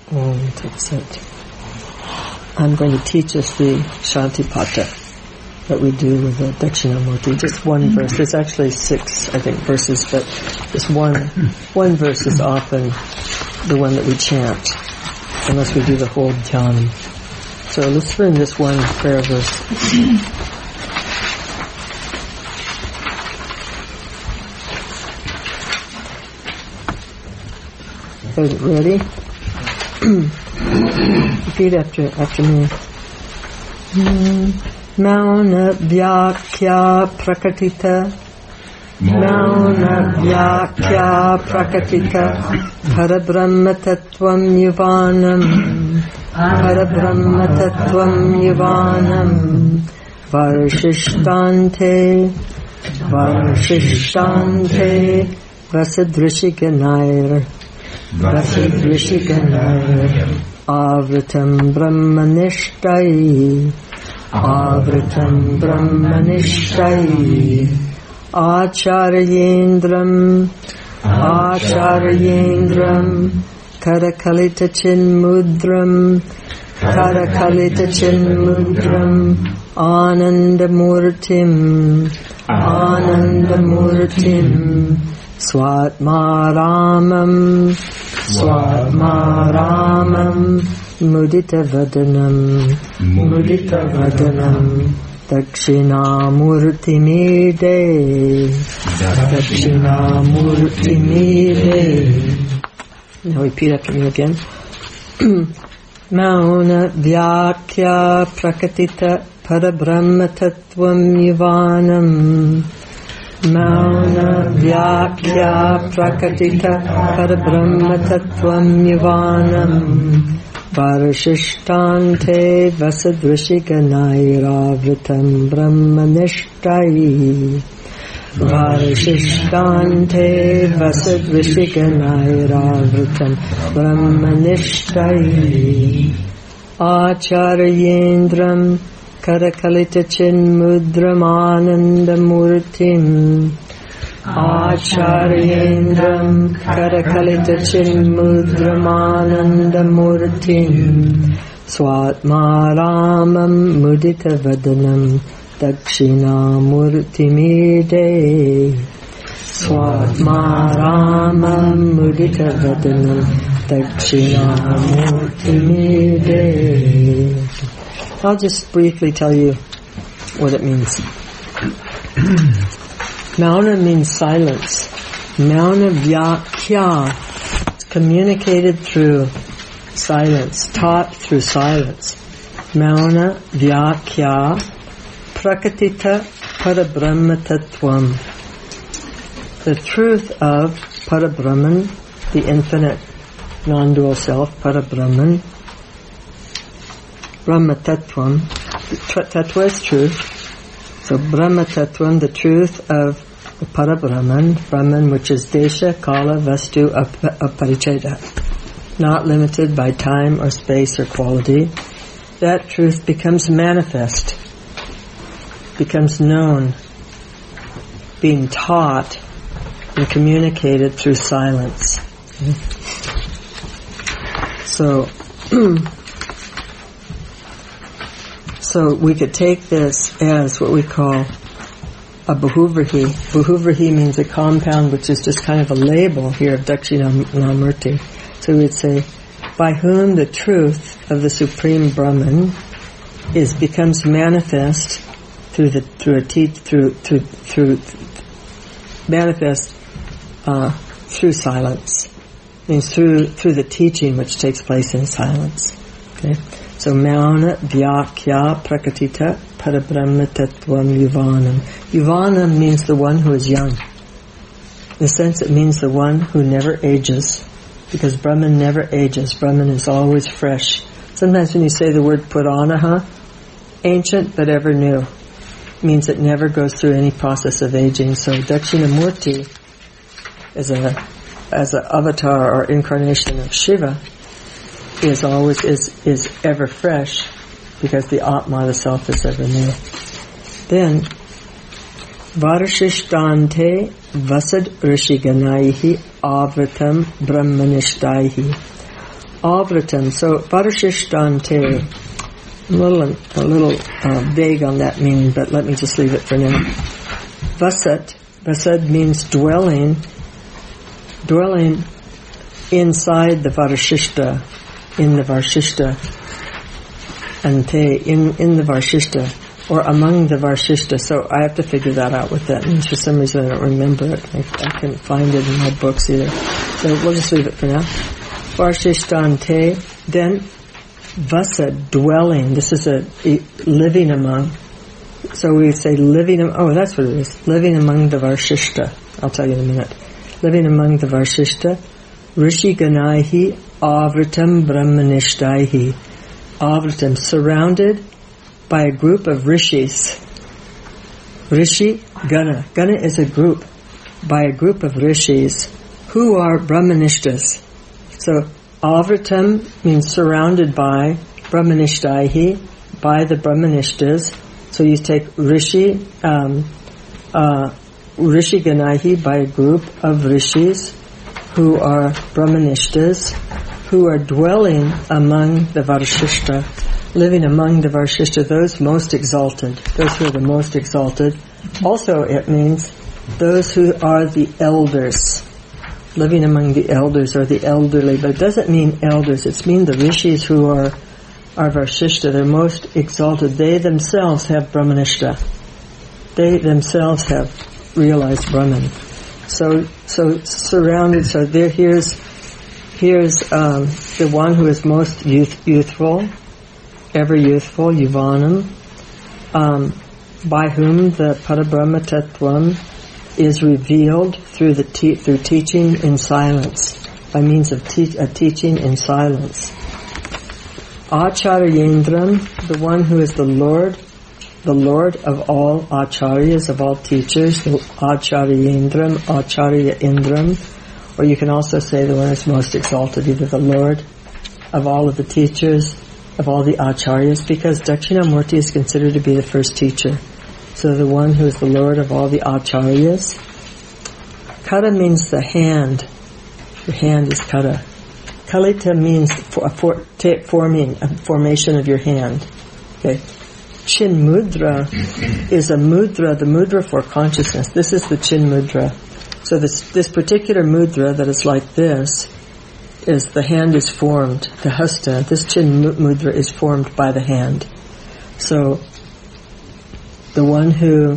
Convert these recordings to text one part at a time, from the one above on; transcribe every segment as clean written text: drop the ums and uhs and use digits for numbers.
Om Tat Sat. I'm going to teach us the Shantipata that we do with the Dakshinamurti. Just one verse. There's actually 6, I think, verses, but just one verse is often the one that we chant, unless we do the whole dhyan. So let's learn this one prayer verse. Ready? Repeat after me. Mauna Vyakya Prakatita Mauna Vyakya Prakatita Parabrahma Tattvam Yuvanam Parabrahma Tattvam Yuvanam Varshishtante Vasadrishikanair Avritam Brahmanishtai Avritam Brahmanishtai Acharyendram Karakalita Chinmudram Anandamurtim Swatmaramam Muditavadanam Dakshinamurtimide Now repeat after me again. Mauna Vyakya Prakatita Parabrahma Tattvam Yuvanam Mauna Vyakya Prakatita Parabrahma Tattvam Yuvanam Varshishtante Vasadrishikanairavratam Brahmanishtai Varshishtante Vasadrishikanairavratam Brahmanishtai Acharyendram Karakalita Chinmudram Anandamurtim Acharyendram Karakalita Chinmudram Anandamurtim Swatmaramam Muditavadanam Dakshinamurtimide Swatmaramam Muditavadanam Dakshinamurtimide. I'll just briefly tell you what it means. Mauna means silence. Mauna Vyakya, it's communicated through silence, taught through silence. Mauna Vyakya Prakatita Parabrahma Tattvam. The truth of Parabrahman, the infinite non-dual self, Parabrahman. Brahma Tattvam, Tattva is truth. So Brahma Tattvam, the truth of the Parabrahman, Brahman, which is Desha, Kala, Vastu, Aparicheda, not limited by time or space or quality. That truth becomes manifest, becomes known, being taught and communicated through silence. So we could take this as what we call a bahuvrahi. Bahuvrahi means a compound which is just kind of a label here of Dakshinamurti. So we would say, by whom the truth of the Supreme Brahman becomes manifest through silence. Means through the teaching which takes place in silence. Okay? So Mauna Vyakya Prakatita Parabrahma Tattvam Yuvanam. Yuvanam means the one who is young. In a sense it means the one who never ages. Because Brahman never ages. Brahman is always fresh. Sometimes when you say the word Puranaha, ancient but ever new, it means it never goes through any process of aging. So Dakshinamurti as an avatar or incarnation of Shiva is ever fresh because the Atma, the self, is ever new. Then Varshishtante Vasad Rishiganaihi Avritam Brahmanishtai. Avritam. So Varashishthante. I'm a little vague on that meaning, but let me just leave it for now. Vasat. Vasad means dwelling inside the Varashishta, in the Varshishta, Ante, in the Varshishta, or among the Varshishta. So I have to figure that out what that means. For some reason I don't remember it. I couldn't find it in my books either. So we'll just leave it for now. Varshishthante, then Vasa, dwelling. This is a living among. So we say living, that's what it is. Living among the Varshishta. I'll tell you in a minute. Living among the Varshishta. Rishi Ganaihi Avritam Brahmanishthaihi. Avritam, surrounded by a group of rishis. Rishi Gana. Gana is a group. By a group of rishis who are Brahmanishtas. So Avritam means surrounded by, Brahmanishthaihi, by the Brahmanishtas. So you take Rishi Ganaihi, by a group of rishis who are Brahmanishtas, who are dwelling among the Varshishta, living among the Varshishta, those most exalted, those who are the most exalted. Also it means those who are the elders, living among the elders or the elderly, but it doesn't mean elders, it means the rishis who are Varshishta, they're most exalted. They themselves have Brahmanishta. They themselves have realized Brahman. So surrounded, so there, here's the one who is most youthful, ever youthful, Yuvanam, by whom the Parabrahma Tattvam is revealed through teaching in silence, by means of a teaching in silence. Acharyendram, the one who is the Lord of all acharyas, of all teachers, Acharyendram, Acharya Indram, or you can also say the one who's most exalted, either the Lord of all of the teachers, of all the acharyas, because Dakshinamurti is considered to be the first teacher. So the one who is the Lord of all the acharyas. Kara means the hand. The hand is kara. Kalita means formation of your hand. Okay. Chin mudra is a mudra, the mudra for consciousness. This is the chin mudra. So this particular mudra that is like this is the hand is formed, the hasta. This chin mudra is formed by the hand. So the one who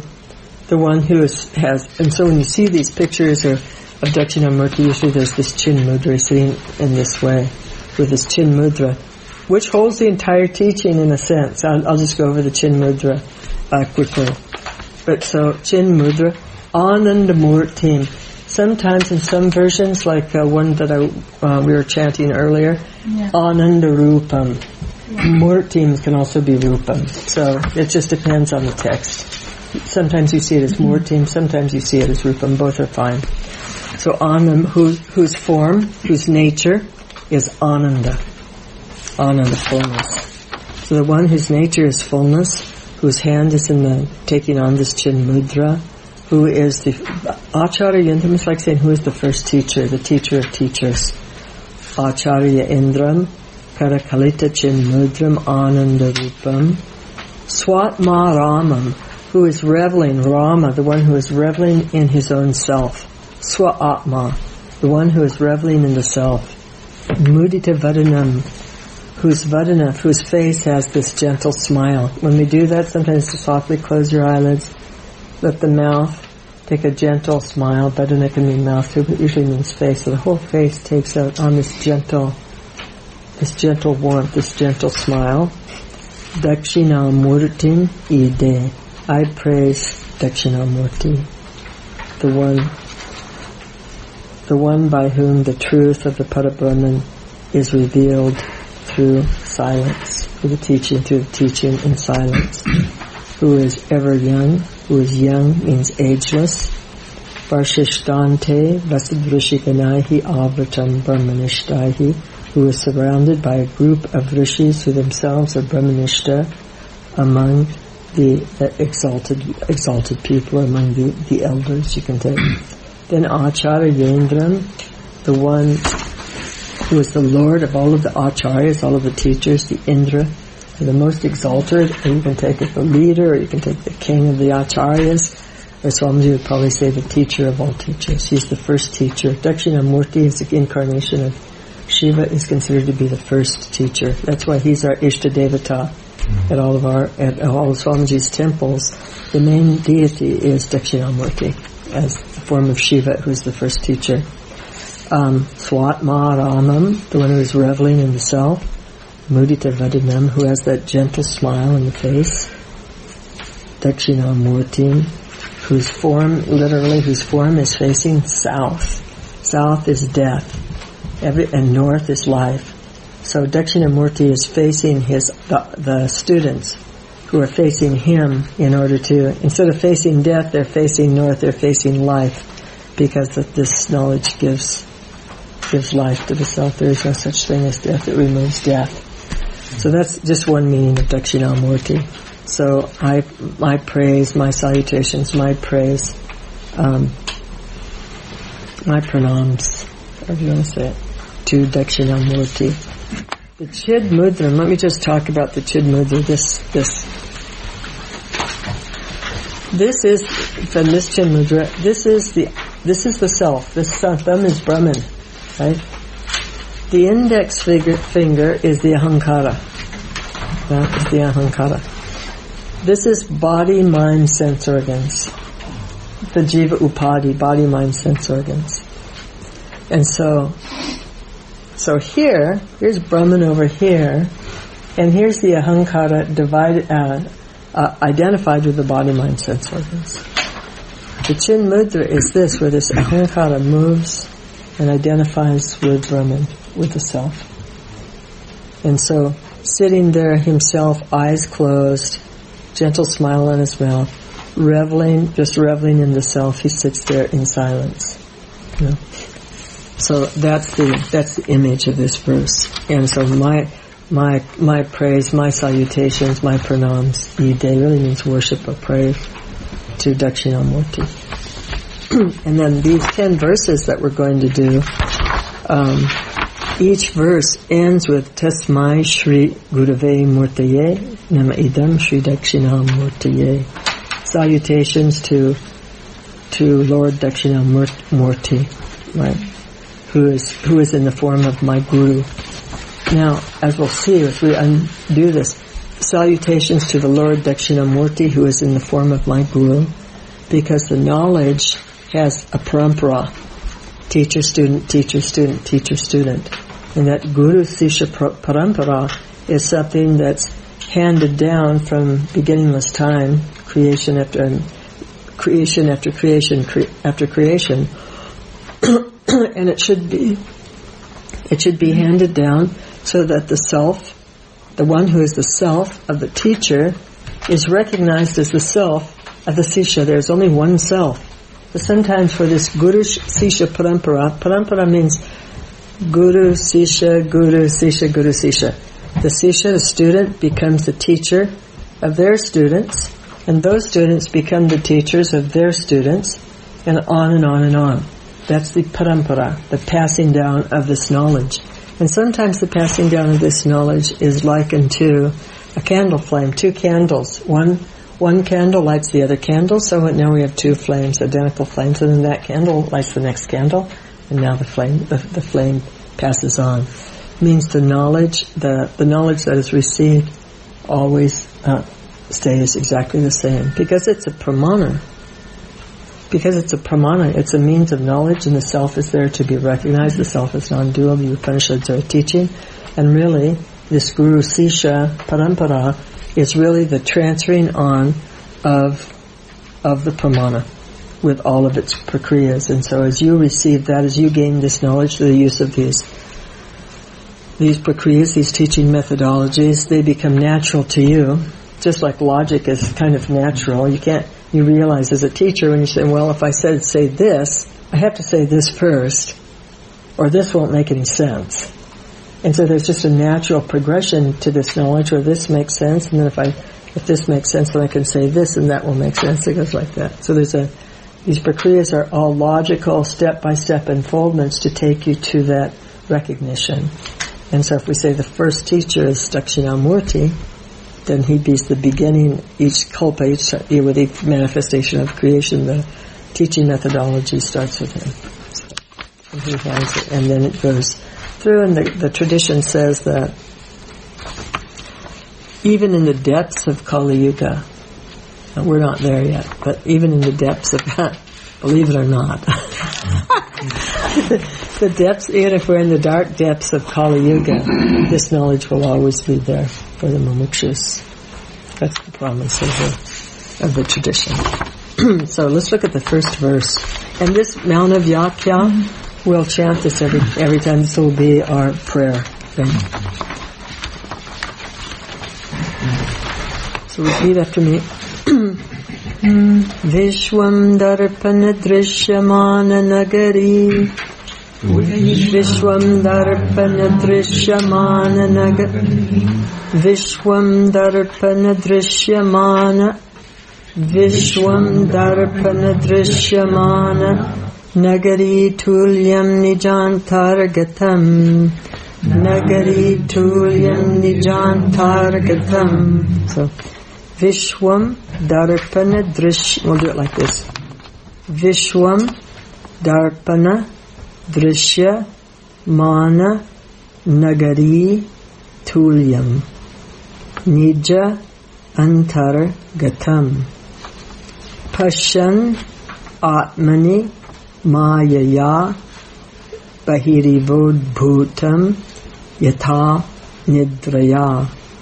has, and so when you see these pictures of Dakshinamurti, usually there's this chin mudra sitting in this way, with this chin mudra, which holds the entire teaching in a sense. I'll just go over the chin mudra quickly. But so chin mudra, Anandamurti. Sometimes in some versions, like one that we were chanting earlier, Anandarupam. Murtim can also be Rupam. So it just depends on the text. Sometimes you see it as Murtim, sometimes you see it as Rupam. Both are fine. So Anand, whose form, whose nature is Ananda. Ananda, fullness. So the one whose nature is fullness, whose hand is taking on this chin mudra, who is the Acharya Indram, is like saying who is the first teacher, the teacher of teachers. Acharya Indram, Karakalita Chin Mudram Ananda Rupam. Swatma Ramam, who is reveling, Rama, the one who is reveling in his own self. Swatma, the one who is reveling in the self. Mudita Vadanam, whose face has this gentle smile. When we do that, sometimes to softly close your eyelids, let the mouth take a gentle smile. Vadana can mean mouth too, but it usually means face. So the whole face takes on this gentle warmth, this gentle smile. Dakshinamurtim ide. I praise Dakshinamurti, the one by whom the truth of the Parabrahman is revealed through silence, through the teaching in silence. Who is ever young, who is young means ageless. Varshishthante Vasidrishikanahi Avritam Brahmanishthaihi, who is surrounded by a group of rishis who themselves are Brahmanishta, among the exalted people, among the elders, you can take. Then Acharya Yendram, the one who is the Lord of all of the acharyas, all of the teachers, the Indra, the most exalted, and you can take it the leader, or you can take the king of the acharyas, or Swamiji would probably say the teacher of all teachers. He's the first teacher. Dakshinamurti is the incarnation of Shiva, is considered to be the first teacher. That's why he's our Ishta Devata at all of Swamiji's temples. The main deity is Dakshinamurti as the form of Shiva, who's the first teacher. Swatma Ramam, the one who is reveling in the self. Mudita Vadinam, who has that gentle smile in the face. Dakshinamurti, whose form is facing south. South is death, and north is life. So Dakshinamurti is facing the students who are facing him in order to, instead of facing death, they're facing north, they're facing life, because this knowledge gives life to the self. There is no such thing as death, it removes death. So that's just one meaning of Dakshinamurti. So my praise, my salutations, my praise, my pranams, however you want to say it, to Dakshinamurti. The Chid Mudra, let me just talk about the Chid Mudra. This is, from this Chid Mudra, this is the self. This thumb is Brahman, right? The index finger is the Ahankara. That is the Ahankara. This is body, mind, sense organs. The Jiva Upadi, body, mind, sense organs. And so here's Brahman over here, and here's the Ahankara identified with the body, mind, sense organs. The Chin Mudra is this, where this Ahankara moves and identifies with Brahman, with the self. And so, sitting there himself, eyes closed, gentle smile on his mouth, reveling in the self, he sits there in silence. You know? So that's the image of this verse. And so my praise, my salutations, my pranams, Ide really means worship or praise to Dakshinamurti. And then these 10 verses that we're going to do, each verse ends with Tasmai Shri Gurave Murtaye Nama Idam Shri Dakshinamurtaye. Salutations to Lord Dakshinamurti, right? Who is in the form of my Guru. Now, as we'll see as we undo this, salutations to the Lord Dakshinamurti, who is in the form of my Guru, because the knowledge has a parampara, teacher, student, teacher, student, teacher, student. And that Guru Sisha parampara is something that's handed down from beginningless time, creation after creation, and it should be handed down so that the self, the one who is the self of the teacher, is recognized as the self of the Sisha. There's only one self. But sometimes for this Guru Sisha parampara means Guru Sisha, Guru Sisha, Guru Sisha. The Sisha, the student, becomes the teacher of their students, and those students become the teachers of their students, and on and on and on. That's the parampara, the passing down of this knowledge. And sometimes the passing down of this knowledge is likened to a candle flame, 2 candles. One candle lights the other candle, so now we have 2 flames, identical flames, and then that candle lights the next candle, and now the flame passes on. It means the knowledge that is received always stays exactly the same, because it's a pramana. Because it's a pramana, it's a means of knowledge, and the self is there to be recognized. The self is non-dual. The Upanishads are teaching, and really, this Guru Sisha parampara is really the transferring on of the pramana with all of its prakriyas. And so, as you receive that, as you gain this knowledge through the use of these prakriyas, these teaching methodologies, they become natural to you. Just like logic is kind of natural, you realize as a teacher when you say, well, if I say this, I have to say this first, or this won't make any sense. And so there's just a natural progression to this knowledge where this makes sense, and then if this makes sense, then I can say this, and that will make sense. It goes like that. So these prakriyas are all logical, step-by-step unfoldments to take you to that recognition. And so if we say the first teacher is Dakshinamurti, then he be the beginning, each kalpa, with each manifestation of creation, the teaching methodology starts with him. So he has it, and then it goes through, and the tradition says that even in the depths of Kali Yuga, we're not there yet, but even in the depths of believe it or not, the depths, even if we're in the dark depths of Kali Yuga, this knowledge will always be there for the mumukshus. That's the promise of the tradition. So let's look at the first verse. And this Mauna Vyakya, we'll chant this every time. This will be our prayer thing. So repeat after me. Vishwam darpana drishyamana nagari. Vishwam darpana drishyamana nagari. Vishwam darpana drishyamana. Vishwam darpana drishyamana. Nagari tulyam nijantargatam. Nagari tulyam nijantargatam. So, Vishwam darpana drishya. We'll do it like this. Vishwam darpana drishya mana nagari tulyam nija antar gatam pashan atmani mayaya bahirivod bhutam yatha nidraya.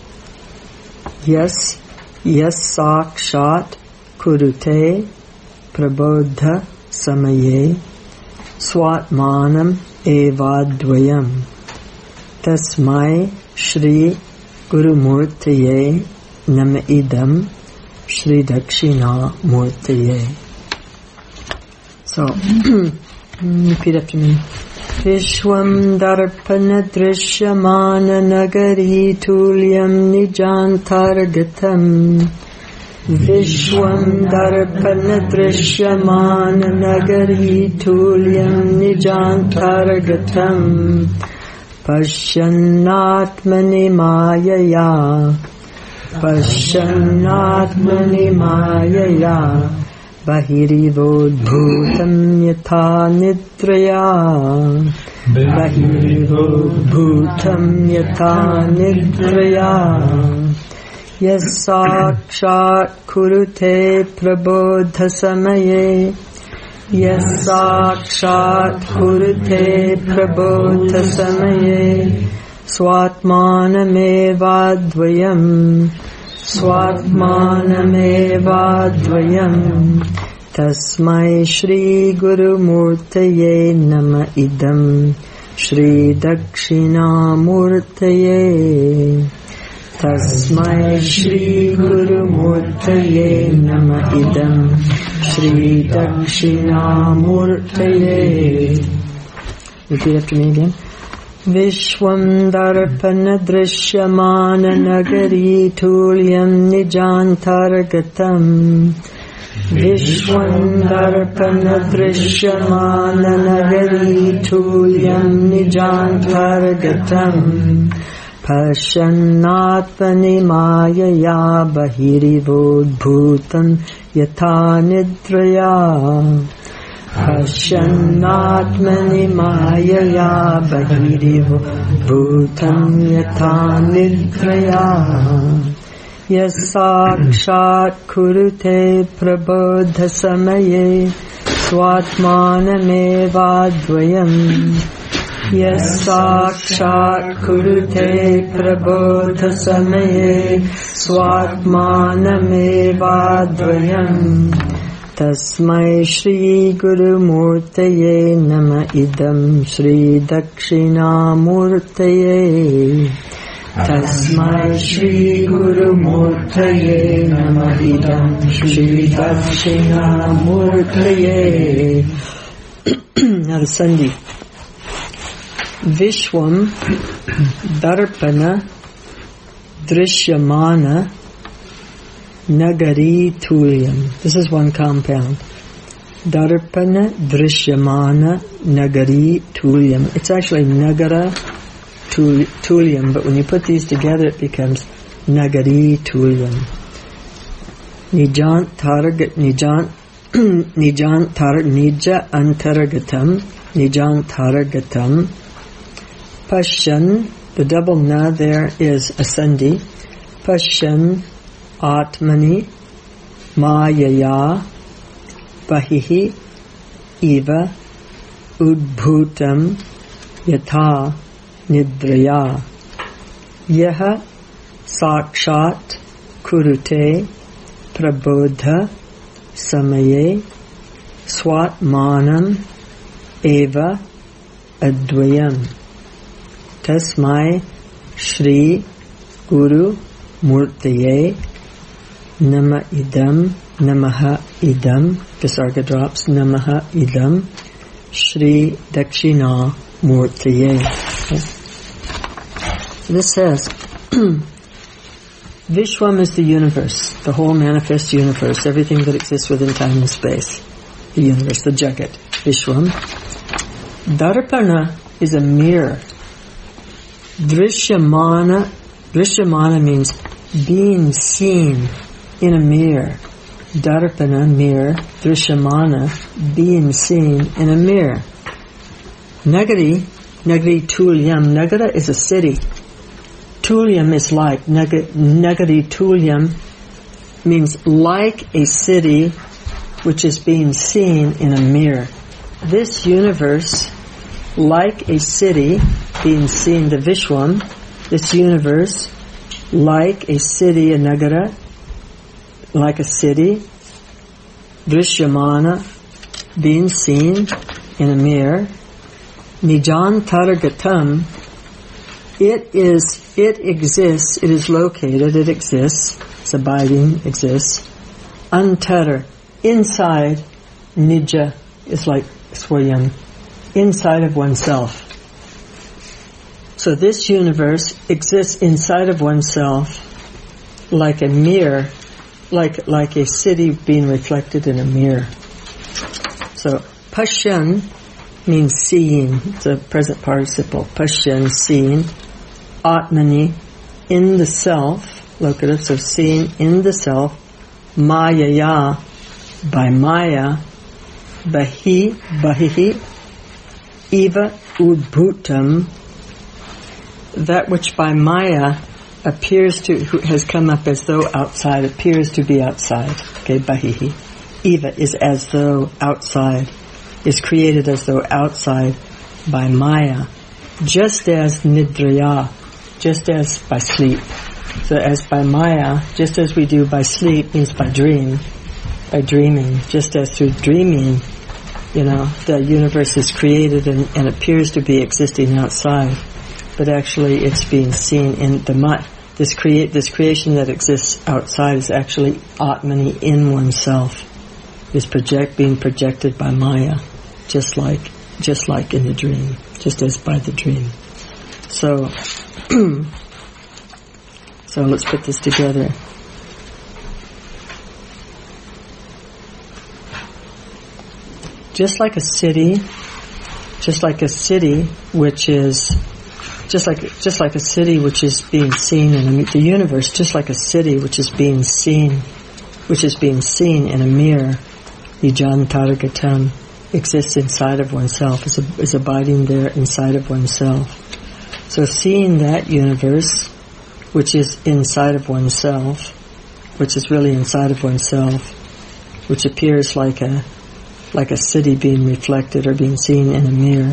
Yes sakshat kurute prabodha samaye swatmanam evadvayam tasmai shri gurumurtaye nama idam shri dakshina murtaye. So repeat after me. Vishwam darpana drishyamana nagari tulyam nijantargatam. Vishwam darpana drishyamana nagari tulyam nijantargatam. Pasyanatmani mayaya. Pasyanatmani mayaya. Bahirivodbhutam yatha nidraya. Bahirivodbhutam yatha nidraya. Yasakshat kurute prabodha samaye. Yasakshat kurute prabodha samaye. Swatmanamevadvayam. Swatmanamevadvayam. Tasmai Shri Guru Murtaye Nama Idam Shri Dakshina Murtaye. Tasmai Shri Guru Murtaye Nama Idam Shri Dakshina Murtaye. Repeat after me again. Vishwam darpana drishyamana nagari tulyam nijantargatam. Vishwam darpana drishyamana nagari tulyam nijantargatam. Pasyanatmani mayaya bahirivodbhutam yatha nidraya. Pasyanatmani mayaya bahirivodbhutam yatha nidraya. Yasakshat kurute prabodha samaye swatmanamevadvayam. Yasakshat kurute prabodha samaye swatmanamevadvayam. Tasmai Shri Guru Murtaye Nama Idam Shri Dakshina Murtaye. Tasmai Shri Guru Murtaye Nama Idam Shri Dakshina Murtaye. Now the Sandhi. Vishwam Darpana Drishyamana Nagari Tulyam. This is one compound. Darpana Drishyamana Nagari Tulyam. It's actually Nagara Tulyam, but when you put these together it becomes Nagari Tulyam. Nijant Taragat Nijant Nija Antaragatam Nijant Taragatam Pashyan. The double na there is ascendi. Pashyan Atmani Mayaya Bahihi Eva Udbhutam Yatha Nidraya Yaha Sakshat Kurute Prabodha Samaye Swatmanam Eva Advayam Tasmai Shri Guru Murtaye Nama Idam Namaha Idam. Visarga drops. Namaha Idam Shri Dakshina Murtaye. Okay. So this says Vishwam is the universe, the whole manifest universe, everything that exists within time and space. The universe, the Jagat, Vishwam. Darpana is a mirror. Drishyamana means being seen in a mirror. Darpana, mirror. Drishyamana, being seen in a mirror. Nagari Tulyam. Nagara is a city. Tulyam is like. Nagari Tulyam means like a city which is being seen in a mirror. This universe, like a city being seen, the Vishwam, this universe, like a city, a Nagara, like a city, Drishyamana, being seen in a mirror, Nijan Taragatam, it exists, it is located, it exists, it's abiding, exists, Antar, inside, Nija is like Swayam, inside of oneself. So this universe exists inside of oneself like a mirror, like a city being reflected in a mirror. So Pashyan means seeing. It's a present participle. Pashyan, seeing. Atmani, in the self. Locative, so seeing in the self. Mayaya, by Maya. Bahihi. Eva udbhutam. That which by Maya appears to, has come up as though outside, appears to be outside. Okay, Bahihi. Eva is as though outside, is created as though outside by Maya. Just as Nidraya, just as by sleep. So as by Maya, just as we do by sleep, means by dreaming, just as through dreaming, the universe is created and appears to be existing outside, but actually it's being seen in the this creation that exists outside is actually Atmani, in oneself, is being projected by Maya, just like in the dream, just as by the dream. So so let's put this together. Just like a city which is just like a city which is being seen in the universe, just like a city which is being seen in a mirror, Nijan Taragatam, exists inside of oneself, is abiding there inside of oneself. So seeing that universe, which is inside of oneself, which is really inside of oneself, which appears like a city being reflected or being seen in a mirror.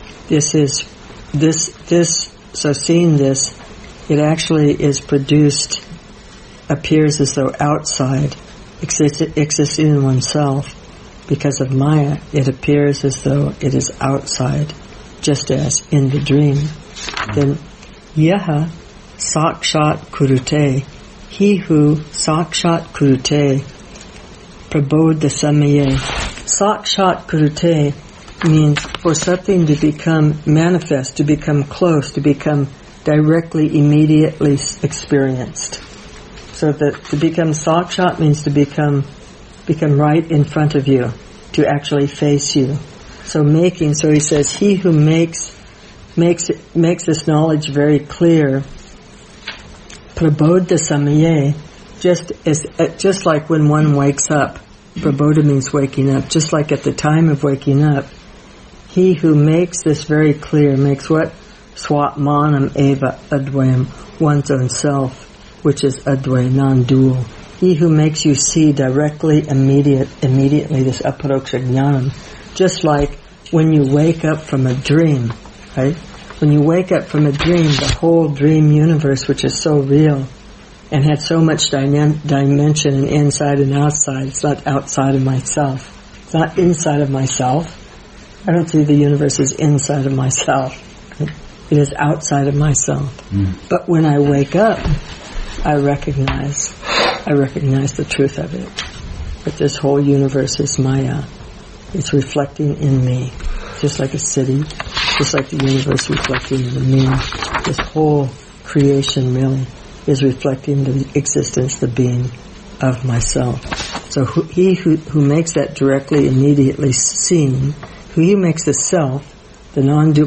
So seeing this, it actually is produced, appears as though outside, existing in oneself. Because of Maya, it appears as though it is outside, just as in the dream. Then, Yaha Sakshat Kurute, he who Sakshat Kurute, Prabodha Samaye. Sakshat Kurute means for something to become manifest, to become close, to become directly, immediately experienced. So that to become Sakshat means to become right in front of you. to actually face you. So he says, he who makes this knowledge very clear, prabodha samaye, just like when one wakes up, prabodha means waking up, just like at the time of waking up, he who makes this very clear, makes what? Swatmanam eva advayam, one's own self, which is advay, non-dual. He who makes you see directly, immediately this aparoksha jnanam, just like when you wake up from a dream, right? When you wake up from a dream, the whole dream universe, which is so real and had so much dimension and inside and outside, it's not outside of myself. It's not inside of myself. I don't see the universe as inside of myself. It is outside of myself. But when I wake up, I recognize the truth of it. That this whole universe is Maya. It's reflecting in me. Just like a city, just like the universe reflecting in me. This whole creation really is reflecting the existence, the being of myself. So he who makes that directly, immediately seen, he makes the self, my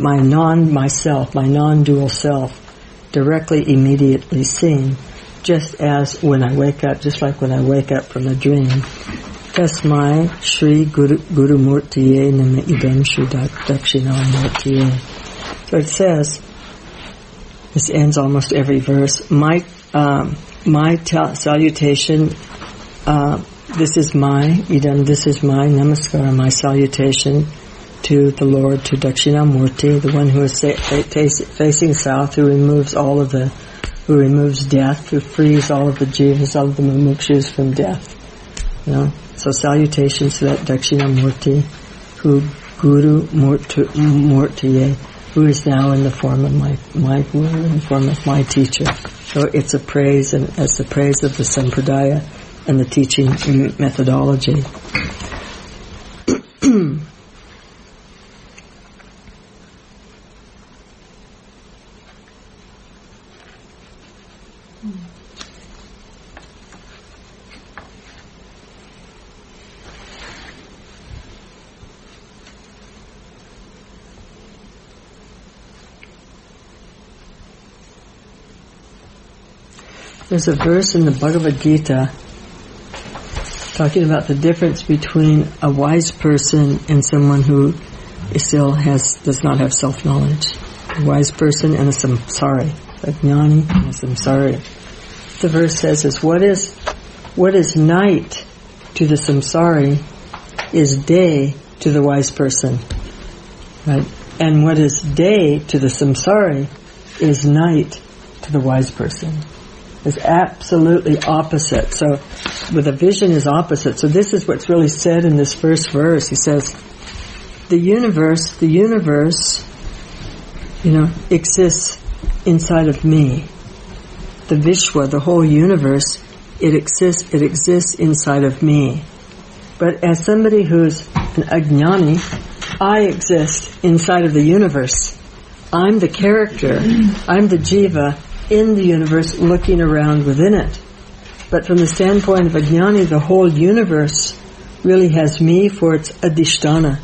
non-dual self, directly, immediately seen, just as when I wake up, just like when I wake up from a dream. Tasmai Shri Guru Murtiye Nama Idam Shri Dakshinamurtiye. So it says, this ends almost every verse, my salutation, this is my namaskar, my salutation to the Lord, to Dakshinamurti, the one who is facing south, who removes death, who frees all of the jivas, all of the mumukshus from death. So salutations to that Dakshinamurti, who Guru Murtiye, who is now in the form of my guru, in the form of my teacher. So it's a praise, and it's the praise of the sampradaya and the teaching methodology. There's a verse in the Bhagavad Gita talking about the difference between a wise person and someone who does not have self-knowledge. A wise person and a samsari, a jnani and a samsari. The verse says is what is night to the samsari is day to the wise person, right? And what is day to the samsari is night to the wise person. Is absolutely opposite. So, with a vision is opposite. So this is what's really said in this first verse. He says, the universe, exists inside of me. The Vishwa, the whole universe, it exists inside of me. But as somebody who's an ajnani, I exist inside of the universe. I'm the character. I'm the jiva in the universe, looking around within it. But from the standpoint of ajnani, the whole universe really has me for its adhisthana.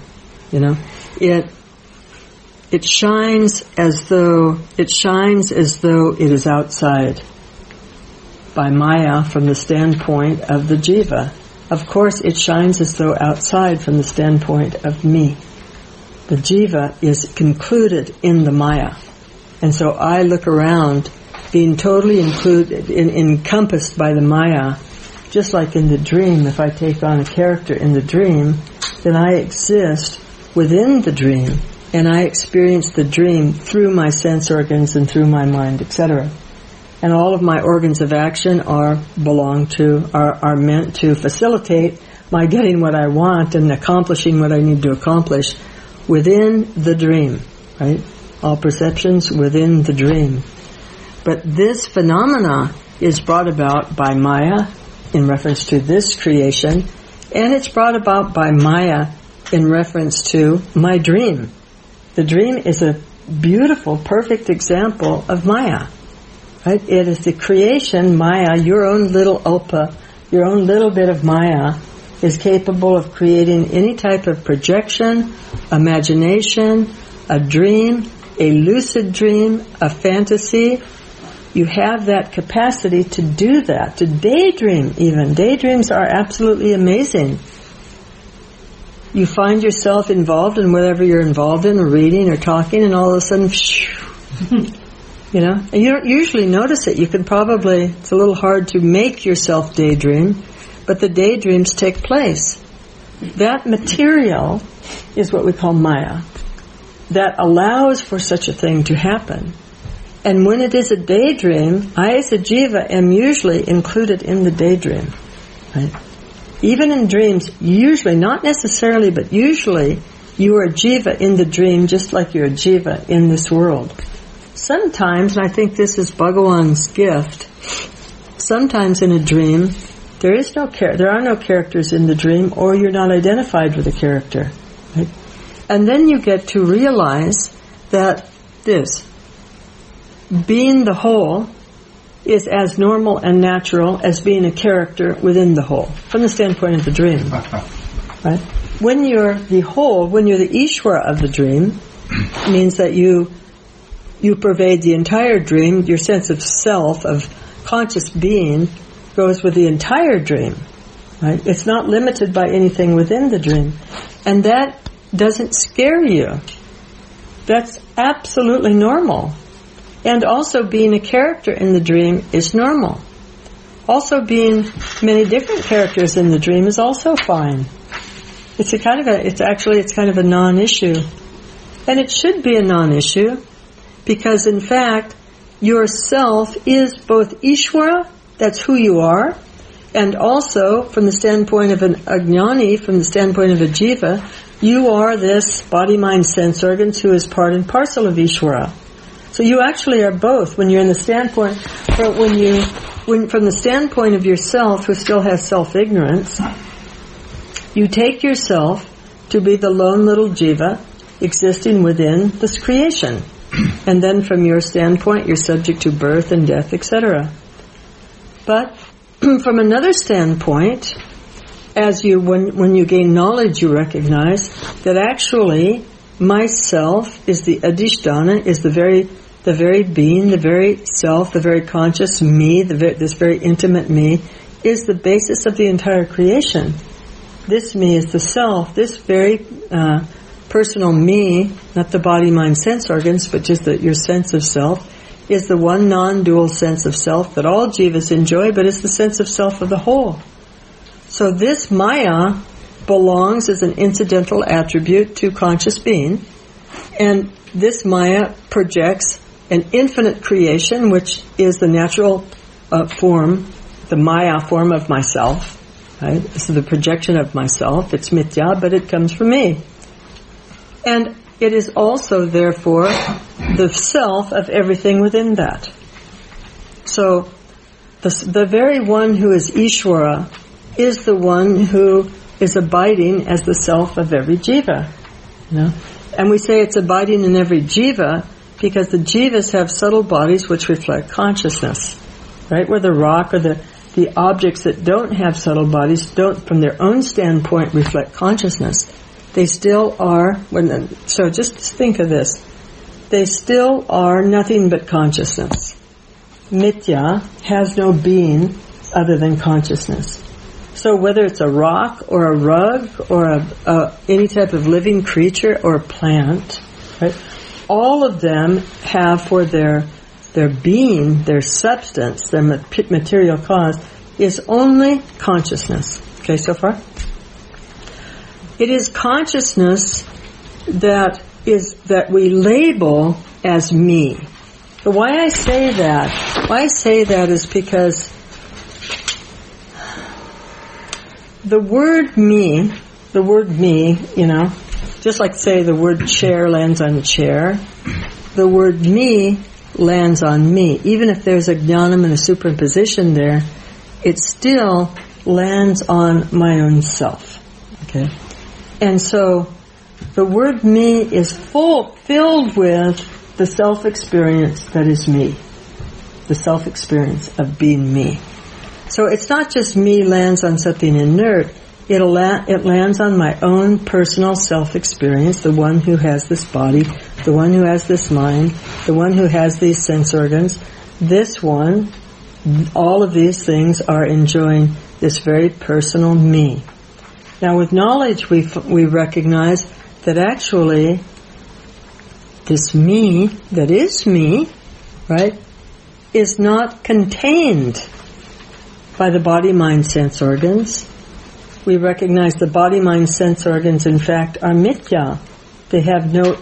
It shines as though it is outside by Maya from the standpoint of the jiva. Of course, it shines as though outside from the standpoint of me. The jiva is concluded in the Maya. And so I look around being totally encompassed by the Maya, just like in the dream. If I take on a character in the dream, then I exist within the dream, and I experience the dream through my sense organs and through my mind, etc. And all of my organs of action are meant to facilitate my getting what I want and accomplishing what I need to accomplish within the dream, right? All perceptions within the dream. But this phenomena is brought about by Maya in reference to this creation, and it's brought about by Maya in reference to my dream. The dream is a beautiful, perfect example of Maya. Right? It is the creation, Maya, your own little ulpa, your own little bit of Maya, is capable of creating any type of projection, imagination, a dream, a lucid dream, a fantasy. You have that capacity to do that, to daydream even. Daydreams are absolutely amazing. You find yourself involved in whatever you're involved in, or reading or talking, and all of a sudden, and you don't usually notice it. You can probably, it's a little hard to make yourself daydream, but the daydreams take place. That material is what we call Maya. That allows for such a thing to happen. And when it is a daydream, I as a jiva am usually included in the daydream. Right? Even in dreams, usually, not necessarily, but usually, you are a jiva in the dream just like you're a jiva in this world. Sometimes, and I think this is Bhagawan's gift, sometimes in a dream, there are no characters in the dream, or you're not identified with a character. Right? And then you get to realize that being the whole is as normal and natural as being a character within the whole, from the standpoint of the dream. Right? When you're the whole, when you're the Ishvara of the dream, it means that you pervade the entire dream. Your sense of self, of conscious being, goes with the entire dream. Right? It's not limited by anything within the dream. And that doesn't scare you. That's absolutely normal. And also being a character in the dream is normal. Also being many different characters in the dream is also fine. It's kind of a non-issue. And it should be a non-issue, because in fact, yourself is both Ishvara, that's who you are, and also from the standpoint of an ajnani, from the standpoint of a jiva, you are this body, mind, sense organs who is part and parcel of Ishvara. So you actually are both when you're in the standpoint, from the standpoint of yourself who still has self-ignorance, you take yourself to be the lone little jiva existing within this creation. And then from your standpoint, you're subject to birth and death, etc. But from another standpoint, when you gain knowledge, you recognize that actually myself is the adhisthana, is the very being, the very self, the very conscious me, this very intimate me, is the basis of the entire creation. This me is the self. This very personal me, not the body, mind, sense organs, but just your sense of self, is the one non-dual sense of self that all jivas enjoy, but is the sense of self of the whole. So this Maya belongs as an incidental attribute to conscious being, and this Maya projects an infinite creation, which is the natural form, the Maya form of myself. Right? This is the projection of myself. It's mithya, but it comes from me. And it is also, therefore, the self of everything within that. So, the very one who is Ishvara is the one who is abiding as the self of every jiva. You know? And we say it's abiding in every jiva because the jivas have subtle bodies which reflect consciousness. Right? Where the rock or the objects that don't have subtle bodies don't, from their own standpoint, reflect consciousness. They still are, so just think of this. They still are nothing but consciousness. Mithya has no being other than consciousness. So whether it's a rock or a rug or any type of living creature or plant, right, all of them have for their being, their substance, their material cause, is only consciousness. Okay, so far? It is consciousness that we label as me. So why I say that is because the word me, just like say the word chair lands on chair, the word me lands on me. Even if there's a jnanam and a superposition there, it still lands on my own self. Okay? And so the word me is filled with the self-experience that is me. The self-experience of being me. So it's not just me lands on something inert, it lands on my own personal self-experience, the one who has this body, the one who has this mind, the one who has these sense organs. This one, all of these things are enjoying this very personal me. Now with knowledge we recognize that actually this me, that is me, right, is not contained by the body, mind, sense organs. We recognize the body, mind, sense organs, in fact, are mithya. They have no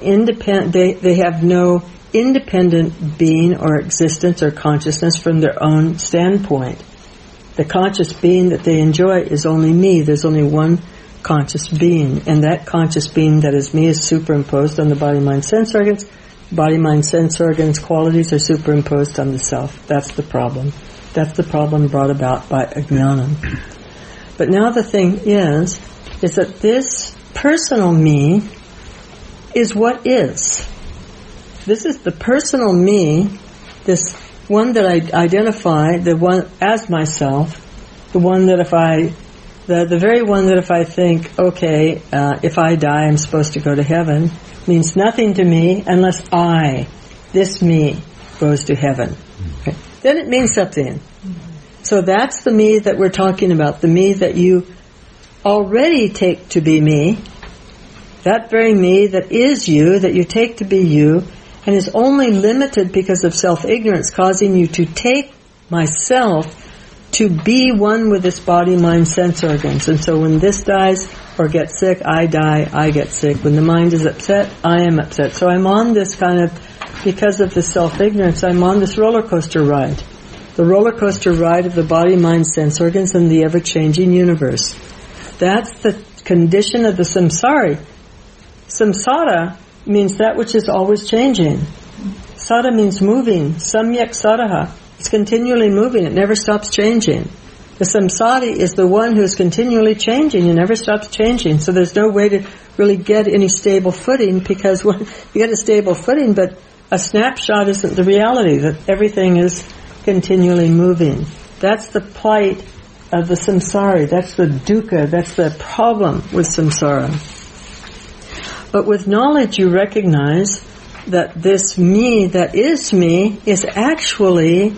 independent being or existence or consciousness from their own standpoint. The conscious being that they enjoy is only me. There's only one conscious being, and that conscious being that is me is superimposed on the body, mind, sense organs. Body, mind, sense organs qualities are superimposed on the self. That's the problem. That's the problem brought about by ajnana. But now the thing is that this personal me is what is. This is the personal me, this one that I identify, the one as myself, the one that the very one that if I think, okay, if I die I'm supposed to go to heaven, means nothing to me unless this me, goes to heaven. Okay. Then it means something. So that's the me that we're talking about, the me that you already take to be me, that very me that is you, that you take to be you, and is only limited because of self-ignorance, causing you to take myself to be one with this body, mind, sense organs. And so when this dies or gets sick, I die, I get sick. When the mind is upset, I am upset. So I'm on this kind of, because of the self-ignorance, I'm on this roller coaster ride. The roller coaster ride of the body, mind, sense organs and the ever-changing universe. That's the condition of the samsari. Samsara means that which is always changing. Sada means moving. Samyak saraha. It's continually moving. It never stops changing. The samsari is the one who is continually changing and never stops changing. So there's no way to really get any stable footing, because when you get a stable footing, but a snapshot isn't the reality, that everything is continually moving. That's the plight of the samsari. That's the dukkha. That's the problem with samsara. But with knowledge you recognize that this me that is me is actually,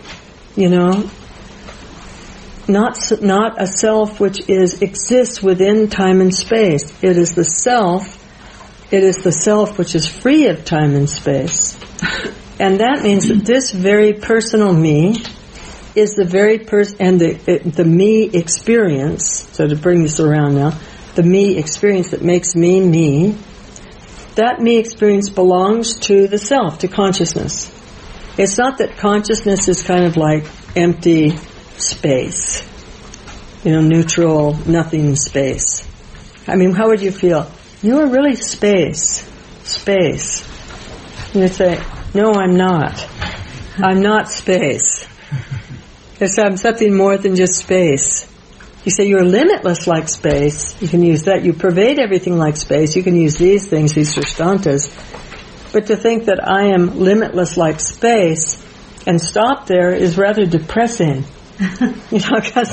not a self which exists within time and space. It is the self which is free of time and space. And that means that this very personal me is the very and the me experience, so to bring this around now, the me experience that makes me me, that me experience belongs to the self, to consciousness. It's not that consciousness is kind of like empty space, neutral, nothing space. I mean, how would you feel? You are really space. And you say, no, I'm not. I'm not space. I'm something more than just space. You say you're limitless like space. You can use that. You pervade everything like space. You can use these things, these drishtantas. But to think that I am limitless like space and stop there is rather depressing. Because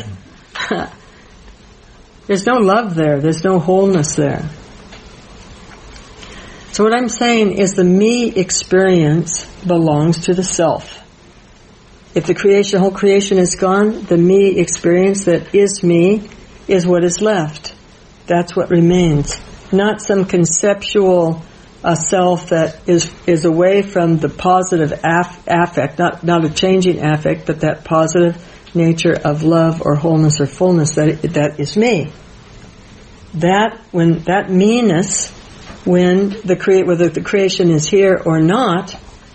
there's no love there. There's no wholeness there. So what I'm saying is the me experience belongs to the self. If the whole creation is gone, the me experience that is me is what is left. That's what remains. Not some conceptual self that is away from the positive affect, not a changing affect, but that positive nature of love or wholeness or fullness that is me. That meanness, whether the creation is here or not,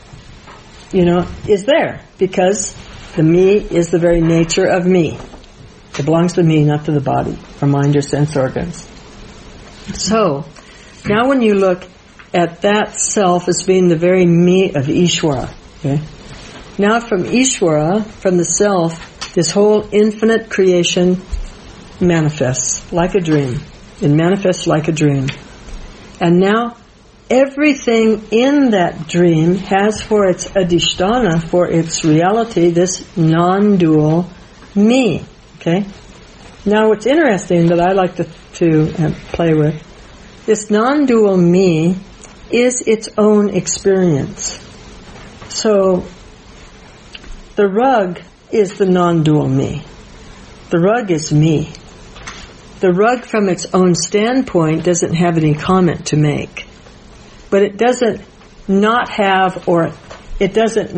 is there, because the me is the very nature of me. It belongs to me, not to the body or mind or sense organs. So, now when you look at that self as being the very me of Ishvara, okay? Now from Ishvara, from the self, this whole infinite creation manifests like a dream. It manifests like a dream. And now everything in that dream has for its adhisthana, for its reality, this non-dual me. Okay? Now what's interesting that I like to to play with. This non-dual me is its own experience. So the rug is the non-dual me. The rug is me. The rug from its own standpoint doesn't have any comment to make. But it doesn't not have or have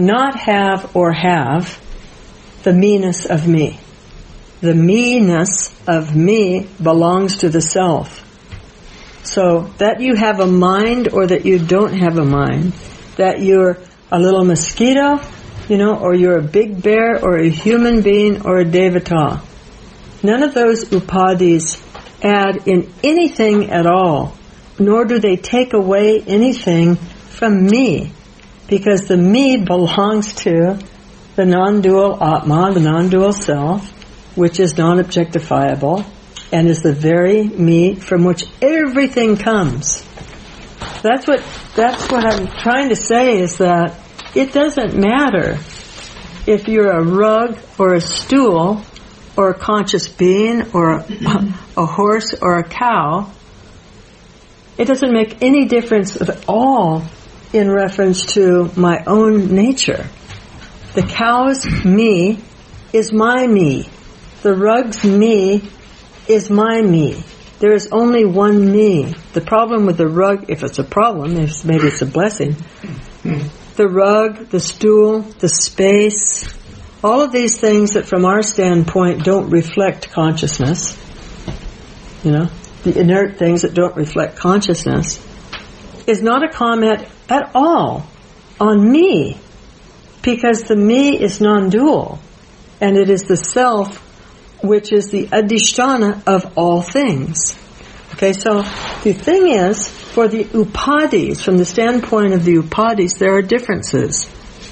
the me-ness of me. The me-ness of me belongs to the self. So that you have a mind or that you don't have a mind, that you're a little mosquito, or you're a big bear or a human being or a devata. None of those upadhis add in anything at all, nor do they take away anything from me, because the me belongs to the non-dual Atma, the non-dual self, which is non-objectifiable, and is the very me from which everything comes. That's what I'm trying to say, is that it doesn't matter if you're a rug or a stool or a conscious being or a horse or a cow. It doesn't make any difference at all in reference to my own nature. The cow's me is my me. The rug's me is my me. There is only one me. The problem with the rug, if it's a problem, maybe it's a blessing, the rug, the stool, the space, all of these things that from our standpoint don't reflect consciousness, the inert things that don't reflect consciousness, is not a comment at all on me, because the me is non-dual, and it is the self which is the adhisthana of all things. Okay, so the thing is, for the upadhis, from the standpoint of the upadhis, there are differences.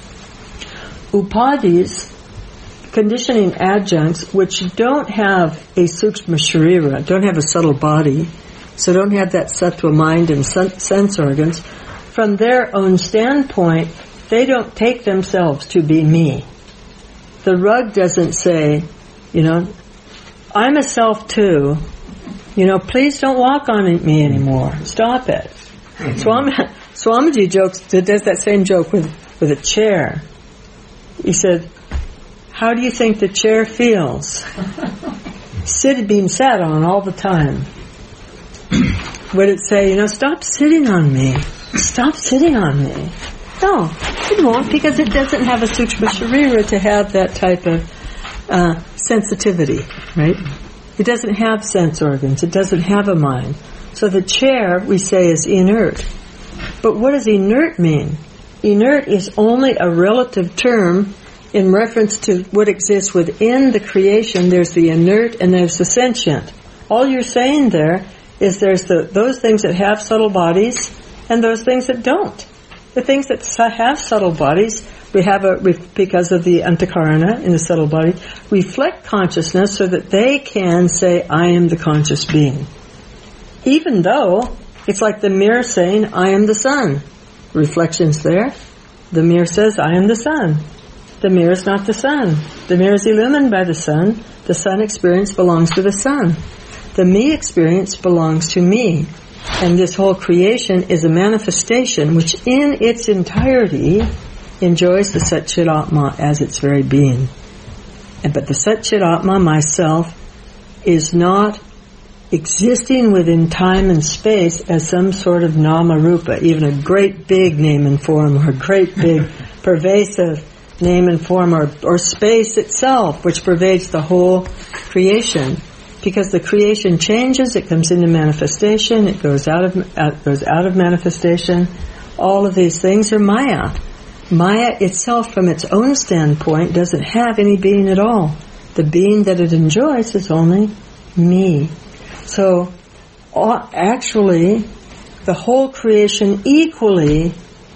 Upadhis, conditioning adjuncts, which don't have a sukshma sharira, don't have a subtle body, so don't have that sattva mind and sense organs, from their own standpoint, they don't take themselves to be me. The rug doesn't say, I'm a self too, please don't walk on me anymore. Stop it. Swamiji does that same joke with a chair. He said, how do you think the chair feels? Being sat on all the time. Would it say, stop sitting on me. Stop sitting on me. No, it won't, because it doesn't have a sukshma sharira to have that type of sensitivity, right? It doesn't have sense organs. It doesn't have a mind. So the chair, we say, is inert. But what does inert mean? Inert is only a relative term in reference to what exists within the creation. There's the inert and there's the sentient. All you're saying there is there's those things that have subtle bodies and those things that don't. The things that have subtle bodies, because of the antakarana in the subtle body, reflect consciousness so that they can say, I am the conscious being. Even though it's like the mirror saying, I am the sun. Reflection's there. The mirror says, I am the sun. The mirror is not the sun. The mirror is illumined by the sun. The sun experience belongs to the sun. The me experience belongs to me. And this whole creation is a manifestation which in its entirety enjoys the Sat Chit Atma as its very being. But the Sat Chit Atma, myself, is not existing within time and space as some sort of nama rupa, even a great big name and form, or a great big pervasive name and form, or space itself, which pervades the whole creation. Because the creation changes, it comes into manifestation, it goes out of manifestation. All of these things are Maya. Maya itself, from its own standpoint, doesn't have any being at all. The being that it enjoys is only me. So, actually, the whole creation equally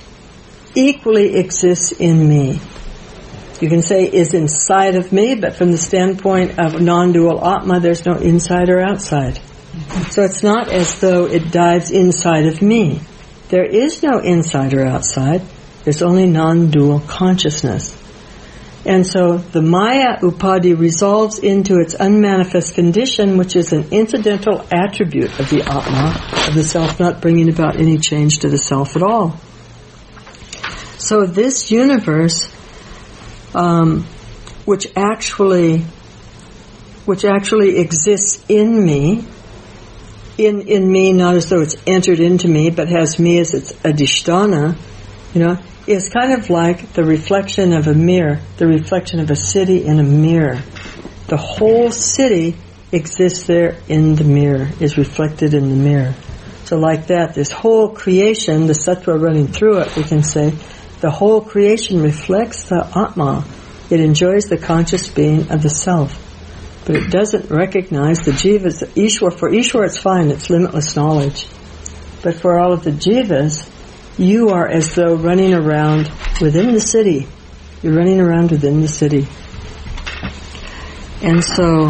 exists in me. You can say is inside of me, but from the standpoint of non-dual Atma, there's no inside or outside. So it's not as though it dives inside of me. There is no inside or outside. There's only non-dual consciousness. And so the Maya Upadhi resolves into its unmanifest condition, which is an incidental attribute of the Atma, of the self, not bringing about any change to the self at all. So this universe, which actually exists in me, in me, not as though it's entered into me, but has me as its adhisthana, is kind of like the reflection of a mirror, the reflection of a city in a mirror. The whole city exists there in the mirror, is reflected in the mirror. So like that, this whole creation, the sattva running through it, we can say, the whole creation reflects the Atma. It enjoys the conscious being of the self. But it doesn't recognize the jivas. For Ishwar it's fine, it's limitless knowledge. But for all of the jivas, you are as though running around within the city. You're running around within the city. And so,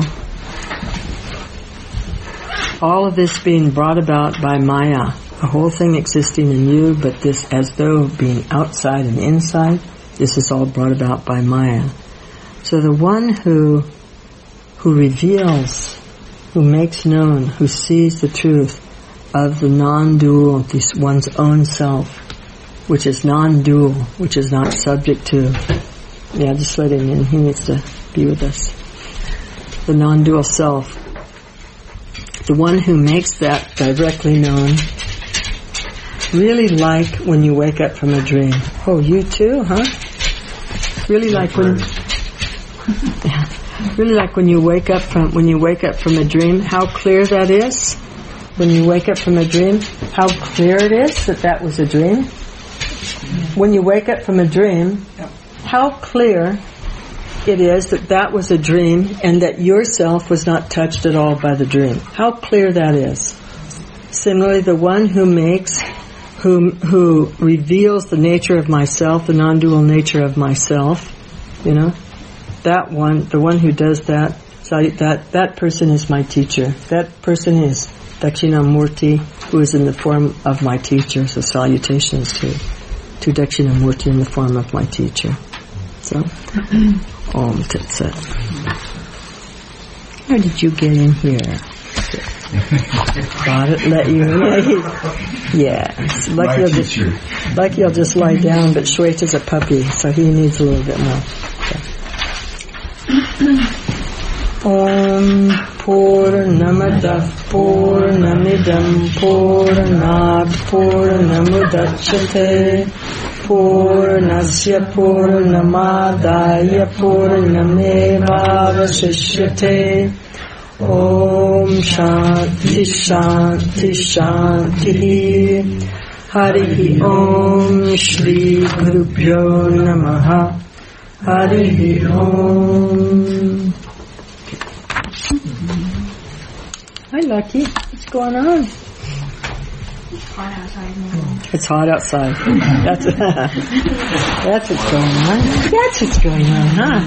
all of this being brought about by Maya, the whole thing existing in you, but this as though being outside and inside, this is all brought about by Maya. So the one who reveals, who makes known, who sees the truth of the non-dual, this one's own self, which is non-dual, which is not subject to. Yeah, just let him in. He needs to be with us. The non-dual self. The one who makes that directly known. Really like when you wake up from a dream. Oh, you too, huh? Really like when... Really like when you wake up from a dream, how clear that is. When you wake up from a dream, how clear it is that was a dream. When you wake up from a dream, how clear it is that was a dream and that yourself was not touched at all by the dream. How clear that is. Similarly, the one who reveals the nature of myself, the non-dual nature of myself, that one, the one who does that person is my teacher. That person is Dakshinamurti, who is in the form of my teacher. So salutations to Dakshinamurti in the form of my teacher. So, Om Tat Sat. How did you get in here? Got it, let you in. Yeah. Like you'll just lie down, but Shweta's a puppy, so he needs a little bit more. Om Purnamada Purnamidam Purnad Purnamudachyate Purnasya Purnamadaya Purnamevavasishyate Om Shanti Shanti Shanti Harihi Om Shri Gurubhyo Namaha Harihi Om. Hi, Lucky. What's going on? It's hot outside. That's what's going on. That's what's going on, huh?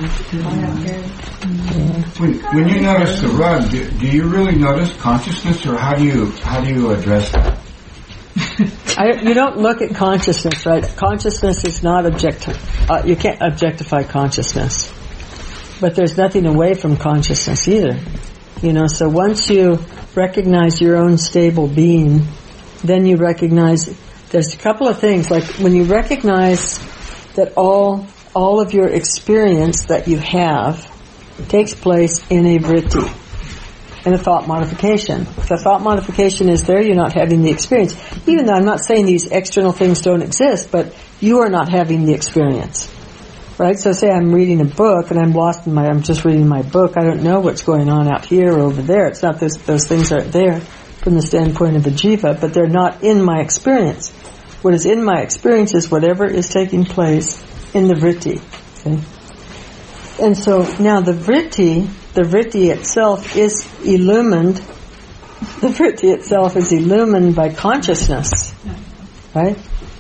When you notice the rug, do you really notice consciousness, or how do you address that? You don't look at consciousness, right? Consciousness is not objective. You can't objectify consciousness. But there's nothing away from consciousness either. So once you recognize your own stable being, then you recognize there's a couple of things. Like when you recognize that all of your experience that you have takes place in a vritti, in a thought modification. If the thought modification is there, you're not having the experience. Even though I'm not saying these external things don't exist, but you are not having the experience. Right? So say I'm reading a book and I'm just reading my book. I don't know what's going on out here or over there. It's not those things aren't there from the standpoint of a jiva, but they're not in my experience. What is in my experience is whatever is taking place in the vritti. Okay? And so now the vritti itself is illumined. The vritti itself is illumined by consciousness. Right?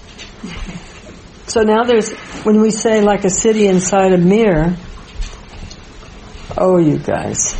So now when we say like a city inside a mirror, oh, you guys.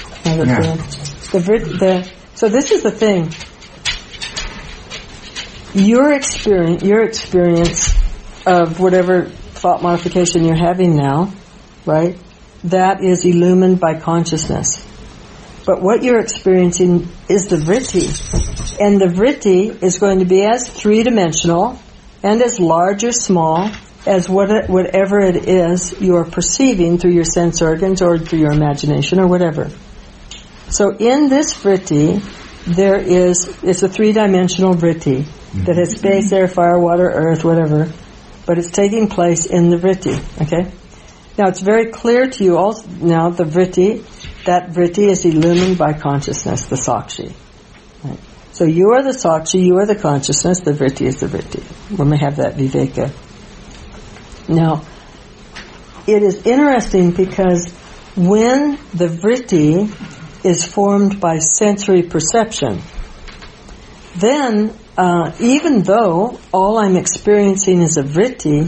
So this is the thing. your experience of whatever thought modification you're having now, right? That is illumined by consciousness. But what you're experiencing is the vritti. And the vritti is going to be as three-dimensional and as large or small as whatever it is you're perceiving through your sense organs or through your imagination or whatever. So in this vritti, it's a three-dimensional vritti that has space, air, fire, water, earth, whatever. But it's taking place in the vritti, okay? Now it's very clear to you also now that vritti is illumined by consciousness, the sakshi. Right? So you are the sakshi, you are the consciousness, the vritti is the vritti. When we have that viveka. Now, it is interesting because when the vritti is formed by sensory perception, then even though all I'm experiencing is a vritti,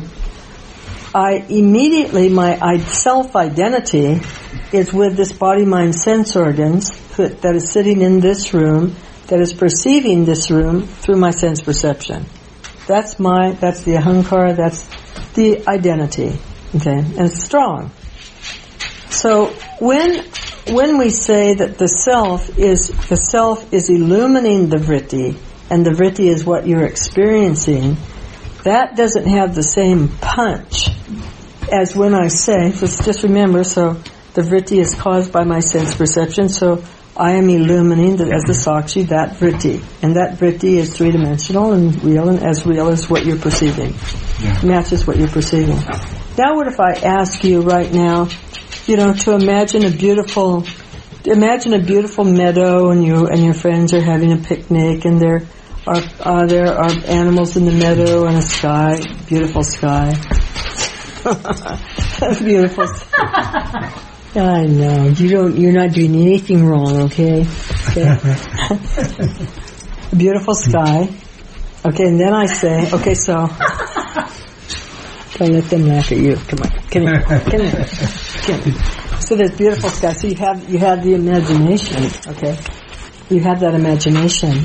my self-identity is with this body-mind sense organs that is sitting in this room, that is perceiving this room through my sense perception. That's the ahankara, that's the identity. Okay? And it's strong. So when we say that the self is illumining the vritti, and the vritti is what you're experiencing, that doesn't have the same punch as when I say, just remember, so the vritti is caused by my sense perception, so I am illumining as the sakshi that vritti. And that vritti is three-dimensional and real as what you're perceiving. Yeah. Matches what you're perceiving. Now what if I ask you right now, to imagine a beautiful meadow and your friends are having a picnic and there are animals in the meadow and a sky, beautiful sky. Beautiful sky. I know. You're not doing anything wrong, okay? A beautiful sky. Okay, and then I say, okay, so don't let them laugh at you. Come on. Come here. So there's beautiful sky. So you have the imagination, okay? You have that imagination.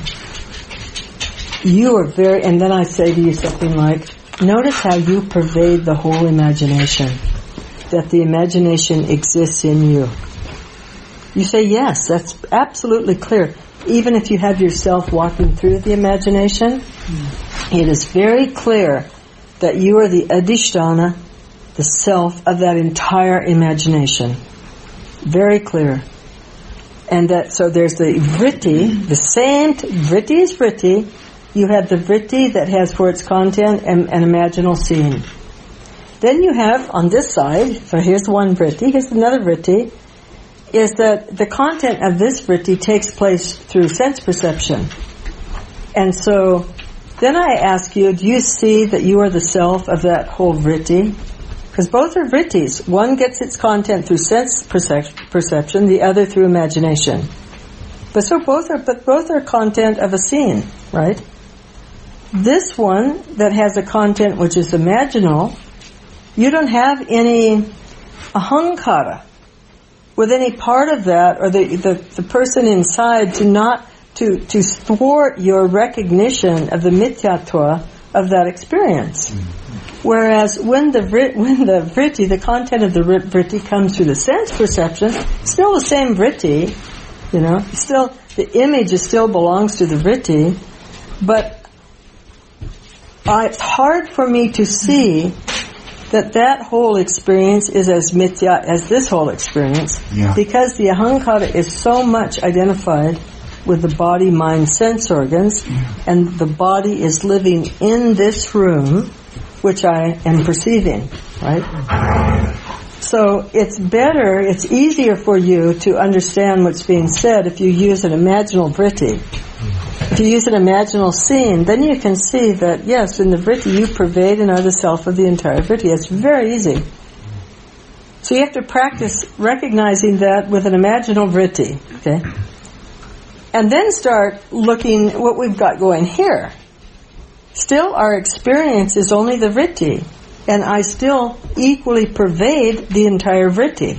You are and then I say to you something like, notice how you pervade the whole imagination. That the imagination exists in you. You say, yes, that's absolutely clear. Even if you have yourself walking through the imagination, it is very clear that you are the adhisthana, the self of that entire imagination. Very clear. And so there's the vritti, the same, vritti is vritti. You have the vritti that has for its content an imaginal scene. Then you have on this side, so here's one vritti, here's another vritti, is that the content of this vritti takes place through sense perception. And so then I ask you, do you see that you are the self of that whole vritti? Because both are vrittis. One gets its content through sense perception, the other through imagination. But both are content of a scene, right? This one that has a content which is imaginal, you don't have any ahankara with any part of that, or the person inside to thwart your recognition of the mithyatva of that experience. Whereas when the vritti, the content of the vritti comes through the sense perception, still the same vritti, still the image still belongs to the vritti, but it's hard for me to see that whole experience is as mithya as this whole experience, because the ahankara is so much identified with the body, mind, sense organs, and the body is living in this room, which I am perceiving, right? So it's easier for you to understand what's being said if you use an imaginal vritti. If you use an imaginal scene, then you can see that, yes, in the vritti you pervade and are the self of the entire vritti. It's very easy. So you have to practice recognizing that with an imaginal vritti, okay? And then start looking what we've got going here. Still, our experience is only the vritti, and I still equally pervade the entire vritti.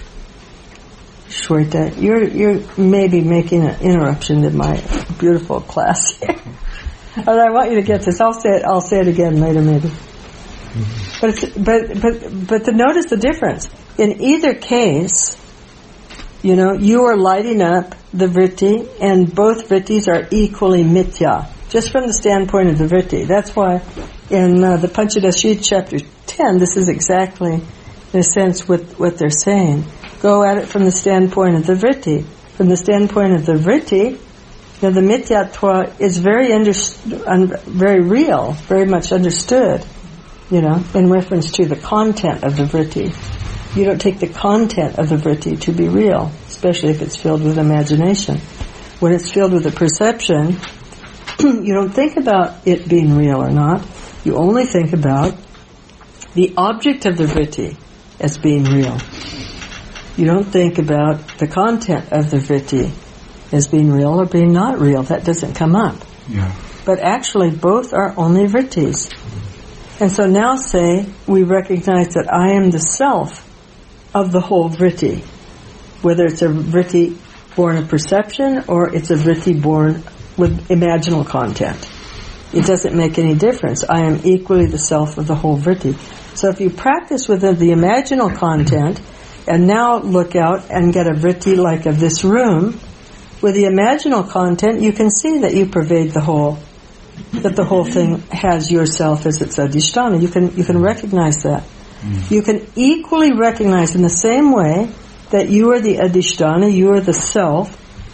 Shweta, you're maybe making an interruption to my beautiful class here. But I want you to get this. I'll say it again later, maybe. But to notice the difference. In either case, you are lighting up the vritti, and both vrittis are equally mithya, just from the standpoint of the vritti. That's why in the Panchadashit chapter 10, this is exactly, in a sense, what they're saying. Go at it from the standpoint of the vritti. From the standpoint of the vritti, the mithyatva is very real, very much understood, in reference to the content of the vritti. You don't take the content of the vritti to be real, especially if it's filled with imagination. When it's filled with a perception, you don't think about it being real or not. You only think about the object of the vritti as being real. You don't think about the content of the vritti as being real or being not real. That doesn't come up. Yeah. But actually, both are only vrittis. And so now say, we recognize that I am the self of the whole vritti. Whether it's a vritti born of perception or it's a vritti born with imaginal content. It doesn't make any difference. I am equally the self of the whole vritti. So if you practice within the imaginal content, and now look out and get a vritti like of this room, with the imaginal content, you can see that you pervade the whole, that the whole thing has yourself as its adhisthana. You can recognize that. You can equally recognize in the same way that you are the adhisthana, you are the self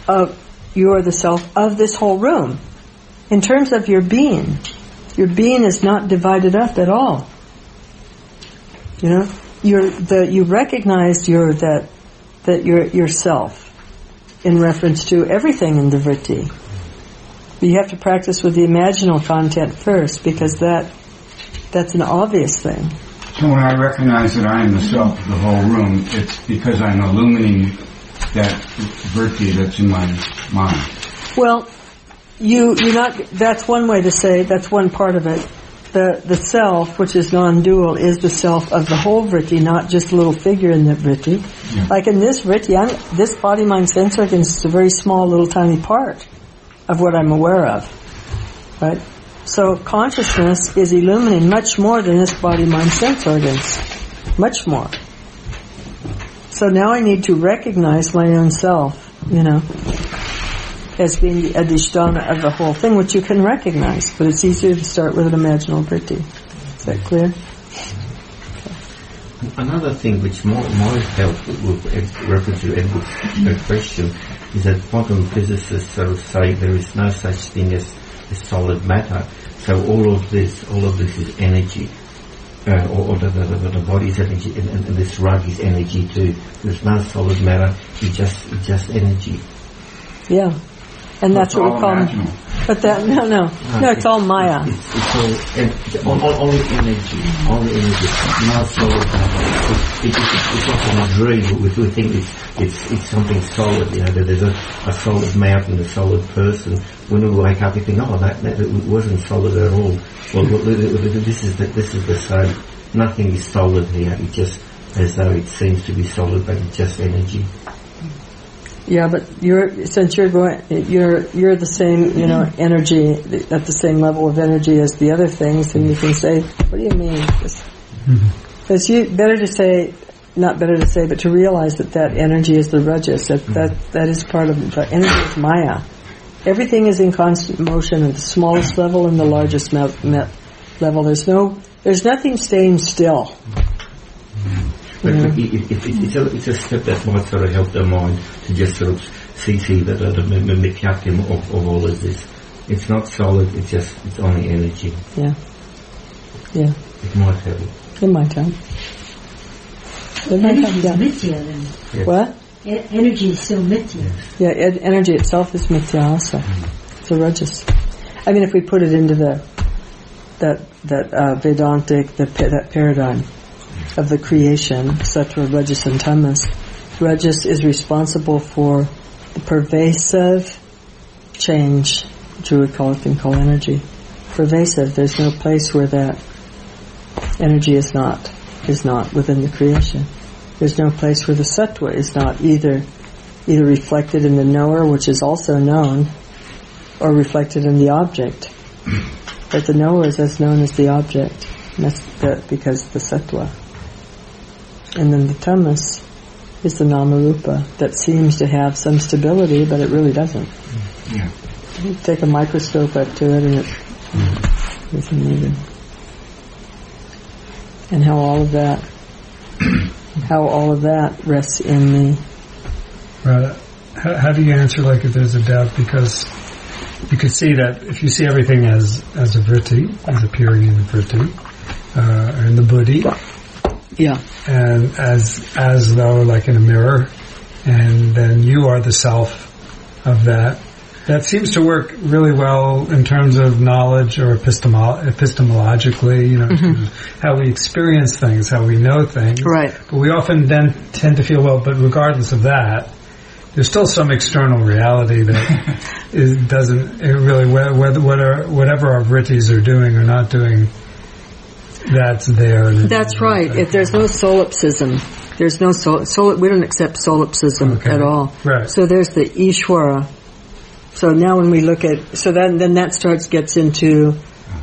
of this whole room. In terms of your being is not divided up at all. You recognize that you're yourself in reference to everything in the vritti. But you have to practice with the imaginal content first, because that's an obvious thing. So when I recognize that I am the self of the whole room, it's because I'm illuminating that vritti that's in my mind. Well, that's one way to say, that's one part of it. The self, which is non-dual, is the self of the whole vritti, not just a little figure in the vritti. Yeah. Like in this vritti, this body, mind, sense organs is a very small, little, tiny part of what I'm aware of. Right? So consciousness is illuminating much more than this body, mind, sense organs. Much more. So now I need to recognize my own self, as being the adhisthana of the whole thing, which you can recognize, but it's easier to start with an imaginal vritti. Is that clear? Another thing which might help with reference to Edward's question is that quantum physicists sort of say there is no such thing as solid matter. So all of this is energy, or the body's energy, and this rug is energy too. There's no solid matter. It's just energy. Yeah. And that's what we call them. But no, it's all Maya. It's only energy, not solid matter. It's like in a dream. We think it's something solid. That there's a solid mountain, a solid person. When we wake up, we think, that wasn't solid at all. Well, this is the same. Nothing is solid here. It's just as though it seems to be solid, but it's just energy. Yeah, but you're the same, energy, at the same level of energy as the other things, and you can say, what do you mean? Because not better to say, but to realize that energy is the rajas, that is part of the energy is Maya. Everything is in constant motion at the smallest level and the largest level. There's nothing staying still. But it's a step that might sort of help the mind to just sort of see the mityakim of all of this. It's not solid, it's only energy. Yeah. It might help. It might help. Energy is mithya then. Yes. What? Energy is still mithya. Yeah, energy itself is mithya also. It's a rajas. I mean, if we put it into that Vedantic, that paradigm of the creation, sattva, rajas, and tamas. Rajas is responsible for the pervasive change, which we can call energy. Pervasive. There's no place where that energy is not within the creation. There's no place where the sattva is not either reflected in the knower, which is also known, or reflected in the object. But the knower is as known as the object. And that's because the sattva. And then the tamas is the nama-rupa that seems to have some stability, but it really doesn't. Yeah. You take a microscope up to it and it isn't moving. And how all of that rests in me. Right. How do you answer like if there's a doubt? Because you could see that if you see everything as a vritti, as appearing in the vritti, or in the buddhi, Yeah. and as though like in a mirror, and then you are the self of that. That seems to work really well in terms of knowledge or epistemologically, in terms of how we experience things, how we know things. Right. But we often then tend to feel, well, but regardless of that, there's still some external reality that whatever our vrittis are doing or not doing, that's there. That's right. If there's no solipsism, there's no we don't accept solipsism at all. Right. So there's the Ishvara. So now when we look at, then that gets into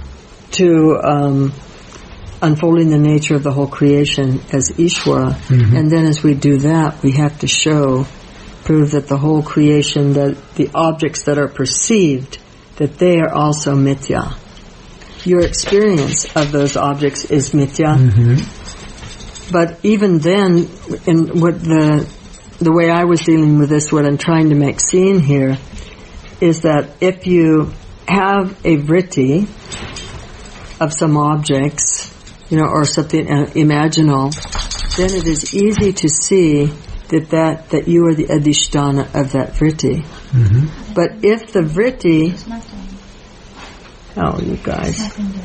unfolding the nature of the whole creation as Ishvara. Mm-hmm. And then as we do that, we have to prove that the whole creation, that the objects that are perceived, that they are also mithya. Your experience of those objects is mithya. Mm-hmm. But even then, in what the way I was dealing with this, what I'm trying to make seen here, is that if you have a vritti of some objects, or something imaginal, then it is easy to see that you are the adhisthana of that vritti. Mm-hmm. But if the vritti, you guys.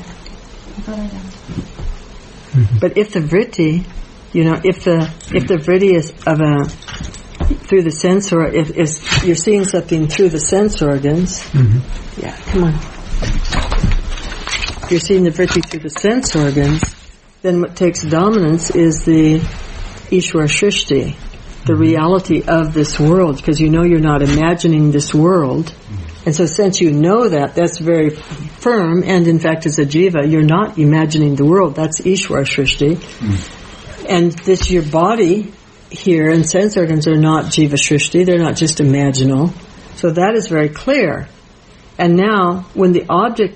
Mm-hmm. But if the vritti, if the vritti is of through the sense, or if you're seeing something through the sense organs, come on. If you're seeing the vritti through the sense organs, then what takes dominance is the Ishvara Shrishti, the reality of this world, because you're not imagining this world. And so since you know that, that's very firm, and in fact as a jiva, you're not imagining the world. That's Ishvara Shrishti. And your body here and sense organs are not jiva shrishti, they're not just imaginal. So that is very clear. And now, when the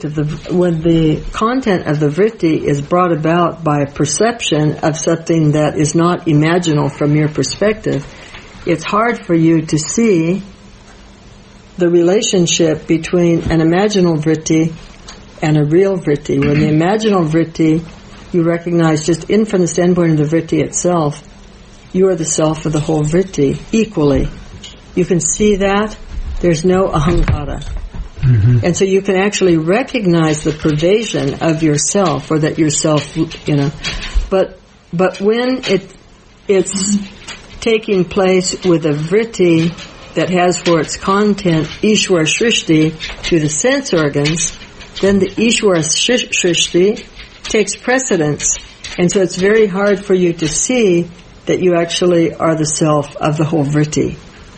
content of the vritti is brought about by a perception of something that is not imaginal from your perspective, it's hard for you to see the relationship between an imaginal vritti and a real vritti. When the imaginal vritti, you recognize just in from the standpoint of the vritti itself, you are the self of the whole vritti, equally. You can see that. There's no ahankara. Mm-hmm. And so you can actually recognize the pervasion of yourself, or that yourself, But when it's taking place with a vritti that has for its content Ishvara Shrishti through the sense organs, then the Ishvara Shrishti takes precedence. And so it's very hard for you to see that you actually are the self of the whole vritti.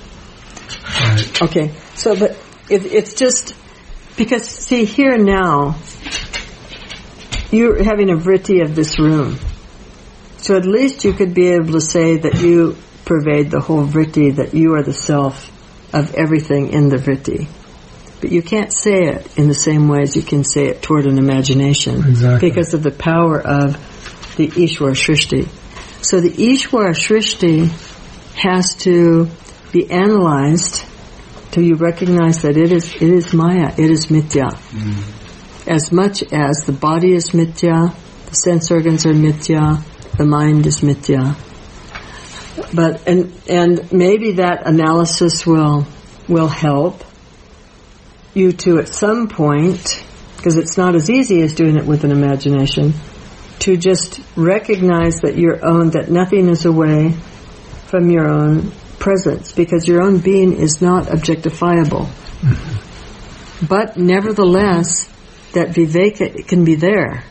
Right. Okay, so but it's just because, see, here now, you're having a vritti of this room. So at least you could be able to say that you pervade the whole vritti, that you are the self of everything in the vritti. But you can't say it in the same way as you can say it toward an imagination. Exactly. Because of the power of the Ishvara Shrishti. So the Ishvara Shrishti has to be analyzed till you recognize that it is Maya, it is Mithya. Mm. As much as the body is Mithya, the sense organs are Mithya, the mind is Mithya. But and maybe that analysis will help you to, at some point, because it's not as easy as doing it with an imagination, to just recognize that nothing is away from your own presence, because your own being is not objectifiable. Mm-hmm. But nevertheless, that viveka can be there,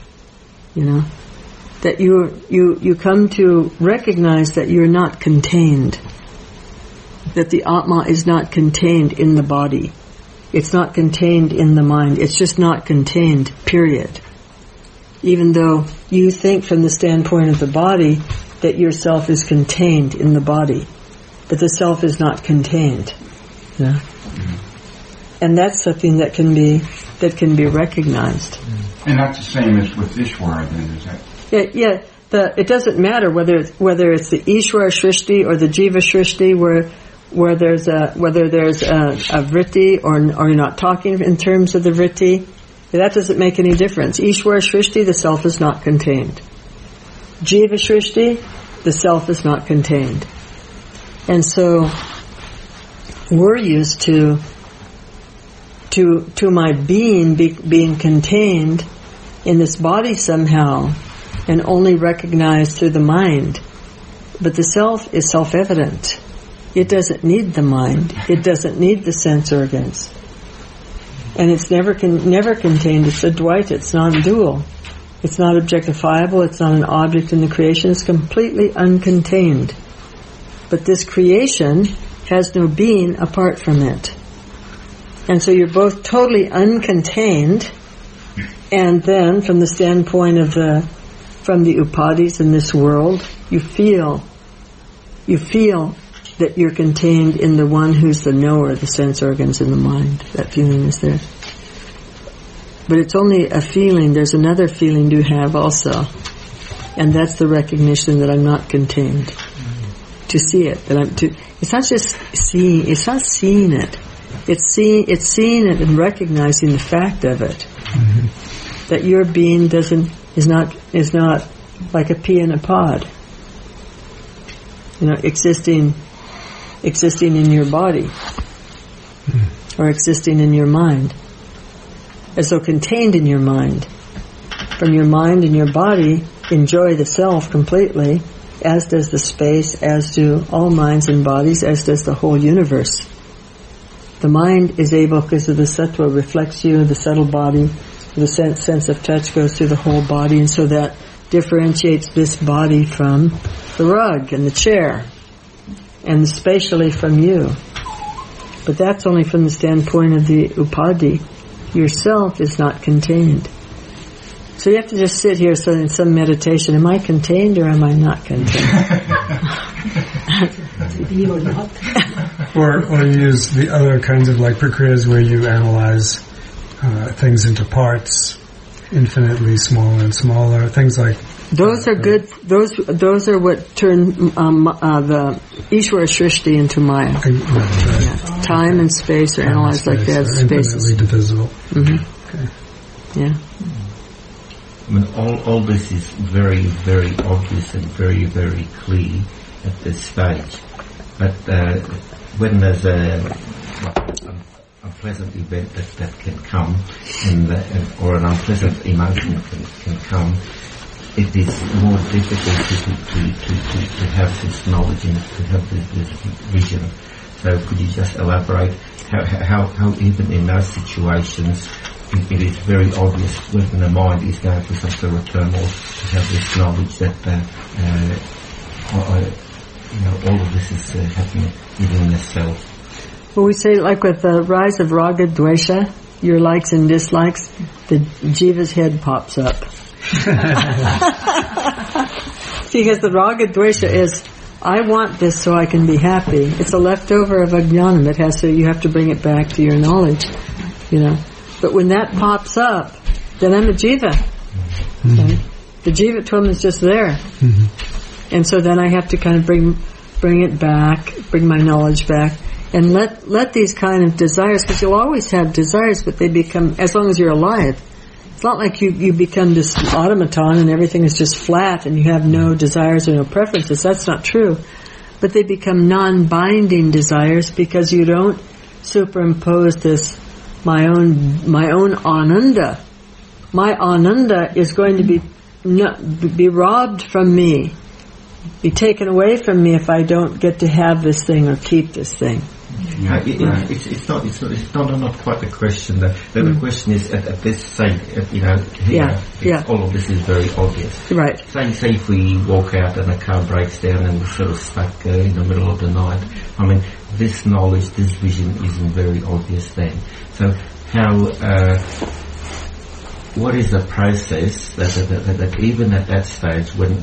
that you come to recognize that you're not contained, that the Atma is not contained in the body. It's not contained in the mind. It's just not contained, period. Even though you think from the standpoint of the body that yourself is contained in the body, but the self is not contained. Yeah? And that's something that can be recognized. And that's the same as with Ishwara, then, is that? Yeah. It doesn't matter whether it's the Ishwara Shrishti or the Jiva Shrishti, where there's a vritti or you're not talking in terms of the vritti. That doesn't make any difference. Ishwara Shrishti, the self is not contained. Jiva Shrishti, the self is not contained. And so we're used to my being being contained in this body somehow and only recognized through the mind. But the self is self-evident. It doesn't need the mind. It doesn't need the sense organs. And it's never contained. It's Advaita. It's non-dual. It's not objectifiable. It's not an object in the creation. It's completely uncontained. But this creation has no being apart from it. And so you're both totally uncontained, and then from the standpoint of from the upadhis in this world, you feel that you're contained in the one who's the knower, the sense organs in the mind. That feeling is there. But it's only a feeling. There's another feeling to have also. And that's the recognition that I'm not contained. To see it. It's not just seeing, it's not seeing it. It's seeing it and recognizing the fact of it. Mm-hmm. That your being is not like a pea in a pod. Existing in your body. Or existing in your mind. As though contained in your mind. From your mind and your body, enjoy the self completely, as does the space, as do all minds and bodies, as does the whole universe. The mind is able, because of the sattva, reflects you, the subtle body, the sense of touch goes through the whole body, and so that differentiates this body from the rug and the chair, and spatially from you. But that's only from the standpoint of the upadhi. Yourself is not contained. So you have to just sit here in some meditation. Am I contained or am I not contained? You're not. Or use the other kinds of prakriyas where you analyze things into parts, infinitely smaller and smaller, things like those are good. Those are what turn the Ishwara Shrishti into Maya. Yeah. Time and space are analyzed like that. Space is infinitely divisible. Mm-hmm. Okay. Yeah. I mean, all this is very, very obvious and very, very clear at this stage. But when there's an unpleasant event that can come, or an unpleasant emotion can come, it is more difficult to have this knowledge and to have this vision. So could you just elaborate how even in those situations it is very obvious when the mind is going through some sort of turmoil to have this knowledge that all of this is happening within the self. Well, we say with the rise of raga dvesha, your likes and dislikes, the jiva's head pops up. Because the raga dvesha is, I want this so I can be happy. It's a leftover of ajnanam. You have to bring it back to your knowledge, But when that pops up, then I'm a jiva. Mm-hmm. Okay? The jivatvam is just there. Mm-hmm. And so then I have to kind of bring it back, bring my knowledge back, and let these kind of desires, because you'll always have desires, but they become, as long as you're alive, it's not like you become this automaton and everything is just flat and you have no desires or no preferences. That's not true. But they become non-binding desires because you don't superimpose this my own ananda. My ananda is going to be robbed from me, be taken away from me if I don't get to have this thing or keep this thing. It's not quite the question. The question is at this stage, all of this is very obvious. Right. Say if we walk out and the car breaks down and we're sort of stuck in the middle of the night. I mean, this knowledge, this vision isn't very obvious then. So how, what is the process that even at that stage when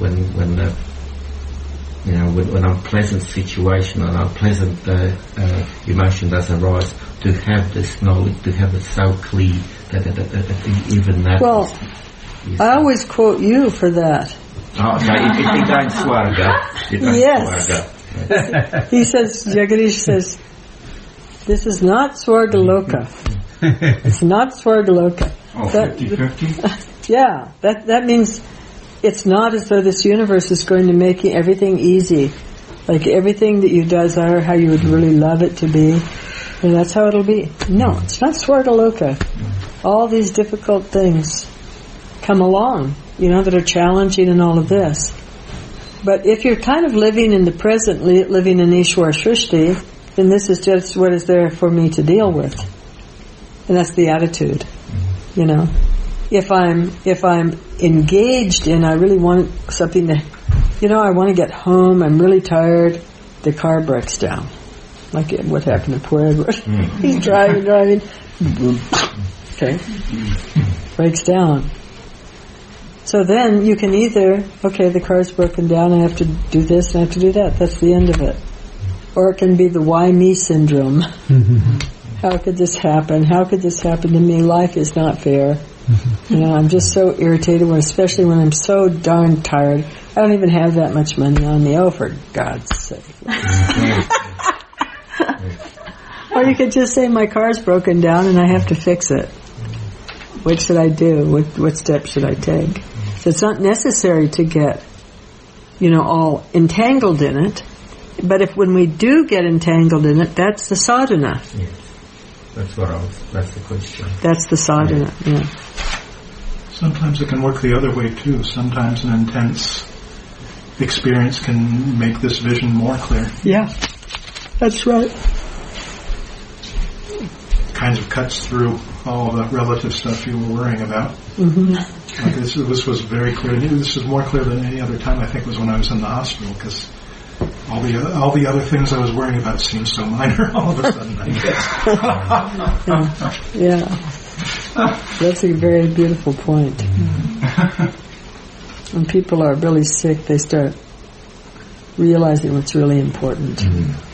unpleasant situation or unpleasant emotion does arise, to have this knowledge, to have it so clear that even that. Well, I always quote you for that. Oh, okay, it don't swarga. Yes. He says, Jagadish says, this is not Swargaloka. It's not Swargaloka. Oh, 50-50? Yeah, that means it's not as though this universe is going to make everything easy. Like everything that you desire, how you would really love it to be, and that's how it'll be. No, it's not Swargaloka. All these difficult things come along, that are challenging and all of this. But if you're kind of living in the present, living in Ishwar Shrishti, then this is just what is there for me to deal with. And that's the attitude, If I'm engaged in, I really want something to, I want to get home, I'm really tired, the car breaks down. Like what happened to poor Edward. He's driving, okay, breaks down. So then you can either, the car's broken down, I have to do this and I have to do that. That's the end of it. Or it can be the why me syndrome. How could this happen? How could this happen to me? Life is not fair. I'm just so irritated, especially when I'm so darn tired. I don't even have that much money on me. Oh, for God's sake. Or you could just say, my car's broken down and I have to fix it. What should I do? What steps should I take? So it's not necessary to get, all entangled in it. But when we do get entangled in it, that's the sadhana. Yes. That's the question. That's the sadhana, yeah. Sometimes it can work the other way too. Sometimes an intense experience can make this vision more clear. Yeah, that's right. Kind of cuts through all the relative stuff you were worrying about. Mm-hmm. Like this was very clear. This is more clear than any other time, I think, was when I was in the hospital, because all the other things I was worrying about seemed so minor all of a sudden, I guess. Yeah. That's a very beautiful point. When people are really sick, they start realizing what's really important.